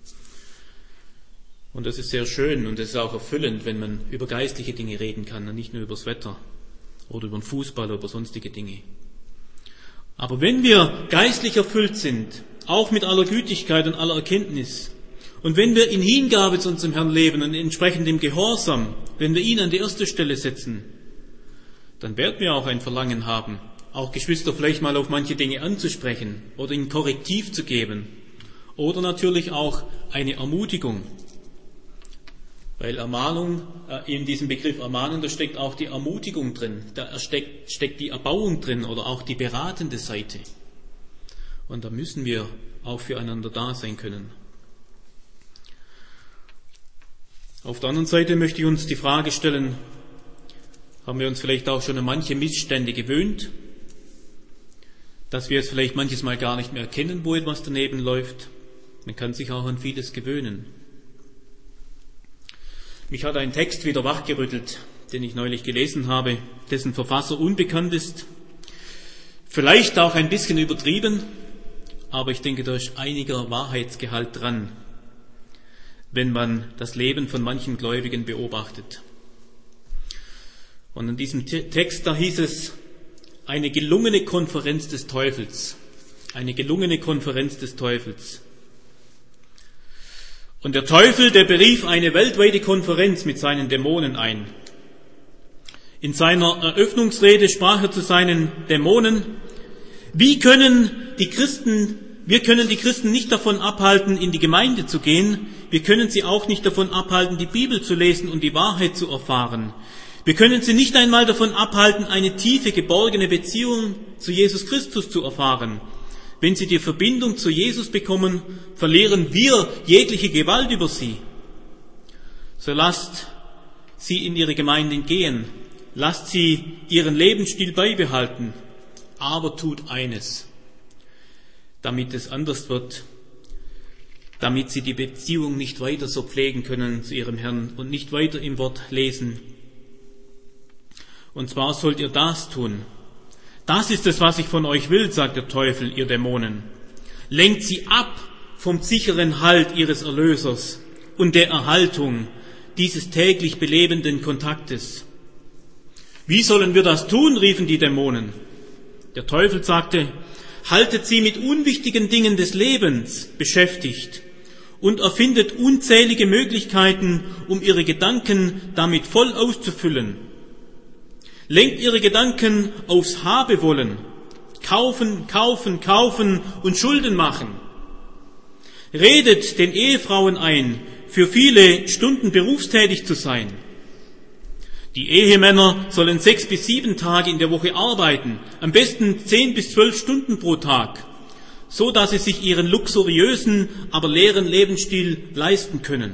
Und das ist sehr schön und das ist auch erfüllend, wenn man über geistliche Dinge reden kann und nicht nur über das Wetter oder über den Fußball oder über sonstige Dinge. Aber wenn wir geistlich erfüllt sind, auch mit aller Gütigkeit und aller Erkenntnis, und wenn wir in Hingabe zu unserem Herrn leben und entsprechend im Gehorsam, wenn wir ihn an die erste Stelle setzen, dann werden wir auch ein Verlangen haben, auch Geschwister vielleicht mal auf manche Dinge anzusprechen oder ihnen Korrektiv zu geben oder natürlich auch eine Ermutigung. Weil Ermahnung, in diesem Begriff Ermahnen, da steckt auch die Ermutigung drin, da steckt, steckt die Erbauung drin oder auch die beratende Seite. Und da müssen wir auch füreinander da sein können. Auf der anderen Seite möchte ich uns die Frage stellen, haben wir uns vielleicht auch schon an manche Missstände gewöhnt? dass wir es vielleicht manches Mal gar nicht mehr erkennen, wo etwas daneben läuft. Man kann sich auch an vieles gewöhnen. Mich hat ein Text wieder wachgerüttelt, den ich neulich gelesen habe, dessen Verfasser unbekannt ist. Vielleicht auch ein bisschen übertrieben, aber ich denke, da ist einiger Wahrheitsgehalt dran, wenn man das Leben von manchen Gläubigen beobachtet. Und in diesem Text, da hieß es, eine gelungene Konferenz des Teufels. Eine gelungene Konferenz des Teufels. Und der Teufel, der berief eine weltweite Konferenz mit seinen Dämonen ein. In seiner Eröffnungsrede sprach er zu seinen Dämonen, wie können die Christen, wir können die Christen nicht davon abhalten, in die Gemeinde zu gehen, wir können sie auch nicht davon abhalten, die Bibel zu lesen und die Wahrheit zu erfahren. Wir können sie nicht einmal davon abhalten, eine tiefe, geborgene Beziehung zu Jesus Christus zu erfahren. Wenn sie die Verbindung zu Jesus bekommen, verlieren wir jegliche Gewalt über sie. So lasst sie in ihre Gemeinden gehen, lasst sie ihren Lebensstil beibehalten, aber tut eines, damit es anders wird, damit sie die Beziehung nicht weiter so pflegen können zu ihrem Herrn und nicht weiter im Wort lesen. Und zwar sollt ihr das tun. Das ist es, was ich von euch will, sagt der Teufel, ihr Dämonen. Lenkt sie ab vom sicheren Halt ihres Erlösers und der Erhaltung dieses täglich belebenden Kontaktes. Wie sollen wir das tun, riefen die Dämonen. Der Teufel sagte, haltet sie mit unwichtigen Dingen des Lebens beschäftigt und erfindet unzählige Möglichkeiten, um ihre Gedanken damit voll auszufüllen. Lenkt ihre Gedanken aufs Habewollen, kaufen, kaufen, kaufen und Schulden machen. Redet den Ehefrauen ein, für viele Stunden berufstätig zu sein. Die Ehemänner sollen sechs bis sieben Tage in der Woche arbeiten, am besten zehn bis zwölf Stunden pro Tag, so dass sie sich ihren luxuriösen, aber leeren Lebensstil leisten können.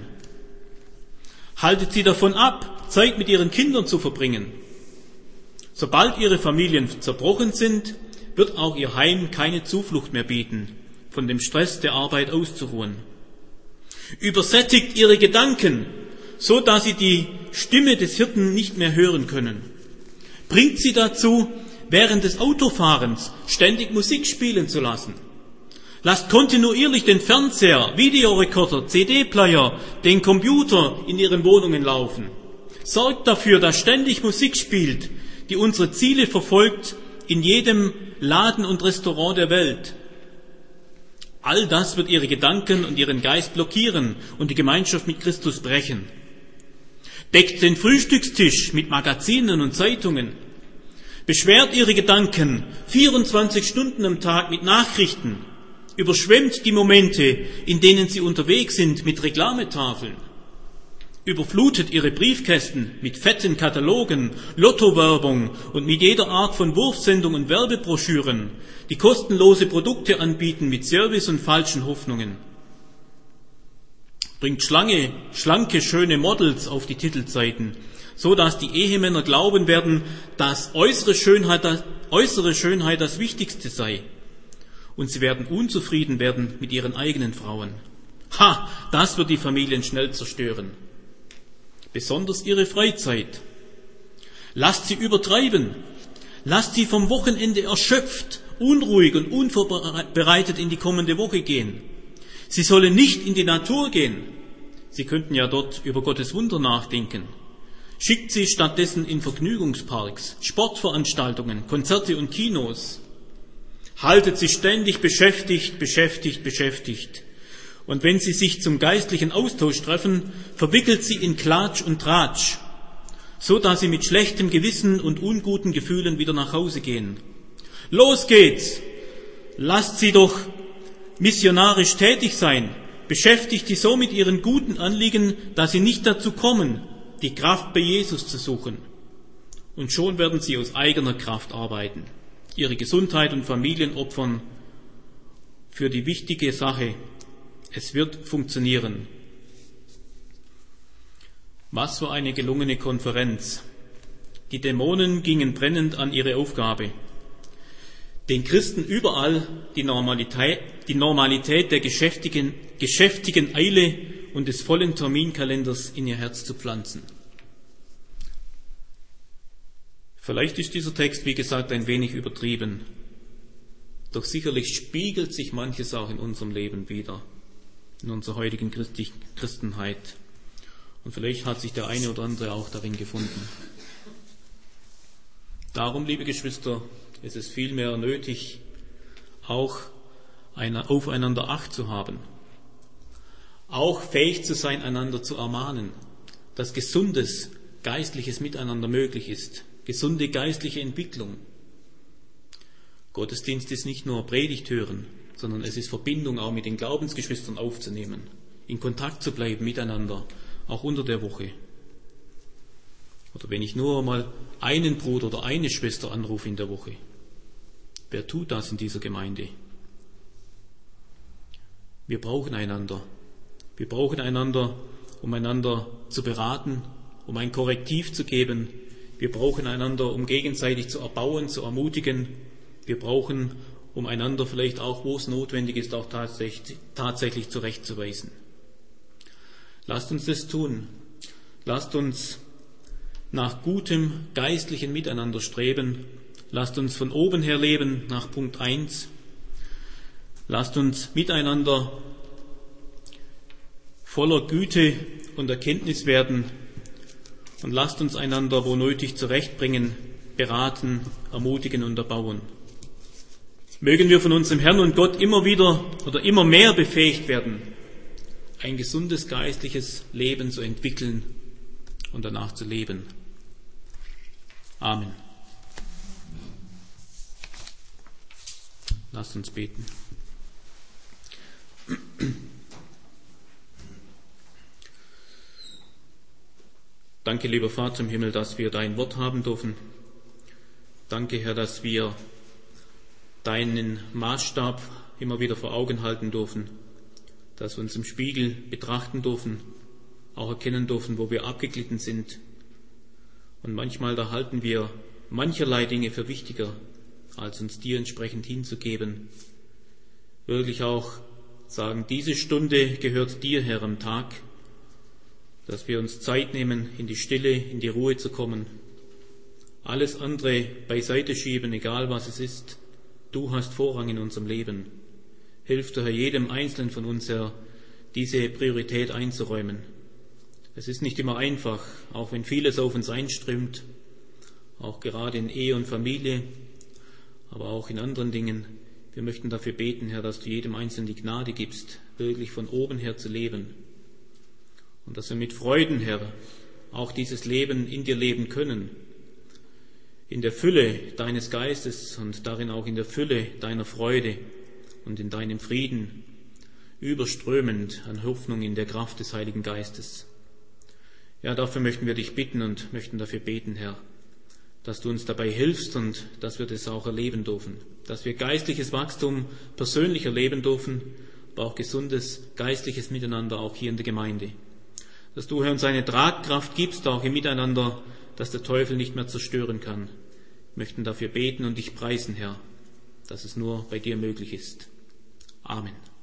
Haltet sie davon ab, Zeit mit ihren Kindern zu verbringen. Sobald ihre Familien zerbrochen sind, wird auch ihr Heim keine Zuflucht mehr bieten, von dem Stress der Arbeit auszuruhen. Übersättigt ihre Gedanken, so dass sie die Stimme des Hirten nicht mehr hören können. Bringt sie dazu, während des Autofahrens ständig Musik spielen zu lassen. Lasst kontinuierlich den Fernseher, Videorekorder, C D-Player, den Computer in ihren Wohnungen laufen. Sorgt dafür, dass ständig Musik spielt, die unsere Ziele verfolgt in jedem Laden und Restaurant der Welt. All das wird ihre Gedanken und ihren Geist blockieren und die Gemeinschaft mit Christus brechen. Deckt den Frühstückstisch mit Magazinen und Zeitungen. Beschwert ihre Gedanken vierundzwanzig Stunden am Tag mit Nachrichten. Überschwemmt die Momente, in denen sie unterwegs sind, mit Reklametafeln. Überflutet ihre Briefkästen mit fetten Katalogen, Lottowerbung und mit jeder Art von Wurfsendungen und Werbebroschüren, die kostenlose Produkte anbieten mit Service und falschen Hoffnungen. Bringt schlange, schlanke, schöne Models auf die Titelseiten, so dass die Ehemänner glauben werden, dass äußere Schönheit, das, äußere Schönheit das Wichtigste sei. Und sie werden unzufrieden werden mit ihren eigenen Frauen. Ha, das wird die Familien schnell zerstören. Besonders ihre Freizeit. Lasst sie übertreiben. Lasst sie vom Wochenende erschöpft, unruhig und unvorbereitet in die kommende Woche gehen. Sie sollen nicht in die Natur gehen. Sie könnten ja dort über Gottes Wunder nachdenken. Schickt sie stattdessen in Vergnügungsparks, Sportveranstaltungen, Konzerte und Kinos. Haltet sie ständig beschäftigt, beschäftigt, beschäftigt. Und wenn sie sich zum geistlichen Austausch treffen, verwickelt sie in Klatsch und Tratsch, so dass sie mit schlechtem Gewissen und unguten Gefühlen wieder nach Hause gehen. Los geht's! Lasst sie doch missionarisch tätig sein, beschäftigt sie so mit ihren guten Anliegen, dass sie nicht dazu kommen, die Kraft bei Jesus zu suchen. Und schon werden sie aus eigener Kraft arbeiten, ihre Gesundheit und Familien opfern für die wichtige Sache. Es wird funktionieren. Was für eine gelungene Konferenz. Die Dämonen gingen brennend an ihre Aufgabe. den Christen überall die Normalität, die Normalität der geschäftigen, geschäftigen Eile und des vollen Terminkalenders in ihr Herz zu pflanzen. Vielleicht ist dieser Text, wie gesagt, ein wenig übertrieben, doch sicherlich spiegelt sich manches auch in unserem Leben wieder, in unserer heutigen Christenheit. Und vielleicht hat sich der eine oder andere auch darin gefunden. Darum, liebe Geschwister, ist es vielmehr nötig, auch eine, aufeinander Acht zu haben, auch fähig zu sein, einander zu ermahnen, dass gesundes, geistliches Miteinander möglich ist, gesunde geistliche Entwicklung. Gottesdienst ist nicht nur Predigt hören, sondern es ist Verbindung auch mit den Glaubensgeschwistern aufzunehmen, in Kontakt zu bleiben miteinander, auch unter der Woche. Oder wenn ich nur mal einen Bruder oder eine Schwester anrufe in der Woche. Wer tut das in dieser Gemeinde? Wir brauchen einander. Wir brauchen einander, um einander zu beraten, um ein Korrektiv zu geben. Wir brauchen einander, um gegenseitig zu erbauen, zu ermutigen. Wir brauchen, um einander vielleicht auch, wo es notwendig ist, auch tatsächlich, tatsächlich zurechtzuweisen. Lasst uns das tun. Lasst uns nach gutem geistlichen Miteinander streben. Lasst uns von oben her leben nach Punkt eins. Lasst uns miteinander voller Güte und Erkenntnis werden und lasst uns einander, wo nötig, zurechtbringen, beraten, ermutigen und erbauen. Mögen wir von unserem Herrn und Gott immer wieder oder immer mehr befähigt werden, ein gesundes geistliches Leben zu entwickeln und danach zu leben. Amen. Lasst uns beten. Danke, lieber Vater im Himmel, dass wir dein Wort haben dürfen. Danke, Herr, dass wir deinen Maßstab immer wieder vor Augen halten dürfen, dass wir uns im Spiegel betrachten dürfen, auch erkennen dürfen, wo wir abgeglitten sind. Und manchmal da halten wir mancherlei Dinge für wichtiger, als uns dir entsprechend hinzugeben. Wirklich auch sagen, diese Stunde gehört dir, Herr, am Tag, dass wir uns Zeit nehmen, in die Stille, in die Ruhe zu kommen, alles andere beiseite schieben, egal was es ist. Du hast Vorrang in unserem Leben. Hilf du, Herr, jedem Einzelnen von uns, Herr, diese Priorität einzuräumen. Es ist nicht immer einfach, auch wenn vieles auf uns einströmt, auch gerade in Ehe und Familie, aber auch in anderen Dingen. Wir möchten dafür beten, Herr, dass du jedem Einzelnen die Gnade gibst, wirklich von oben her zu leben. Und dass wir mit Freuden, Herr, auch dieses Leben in dir leben können. In der Fülle deines Geistes und darin auch in der Fülle deiner Freude und in deinem Frieden, überströmend an Hoffnung in der Kraft des Heiligen Geistes. Ja, dafür möchten wir dich bitten und möchten dafür beten, Herr, dass du uns dabei hilfst und dass wir das auch erleben dürfen. Dass wir geistliches Wachstum persönlich erleben dürfen, aber auch gesundes geistliches Miteinander auch hier in der Gemeinde. Dass du, Herr, uns eine Tragkraft gibst, auch im Miteinander, dass der Teufel nicht mehr zerstören kann. Wir möchten dafür beten und dich preisen, Herr, dass es nur bei dir möglich ist. Amen.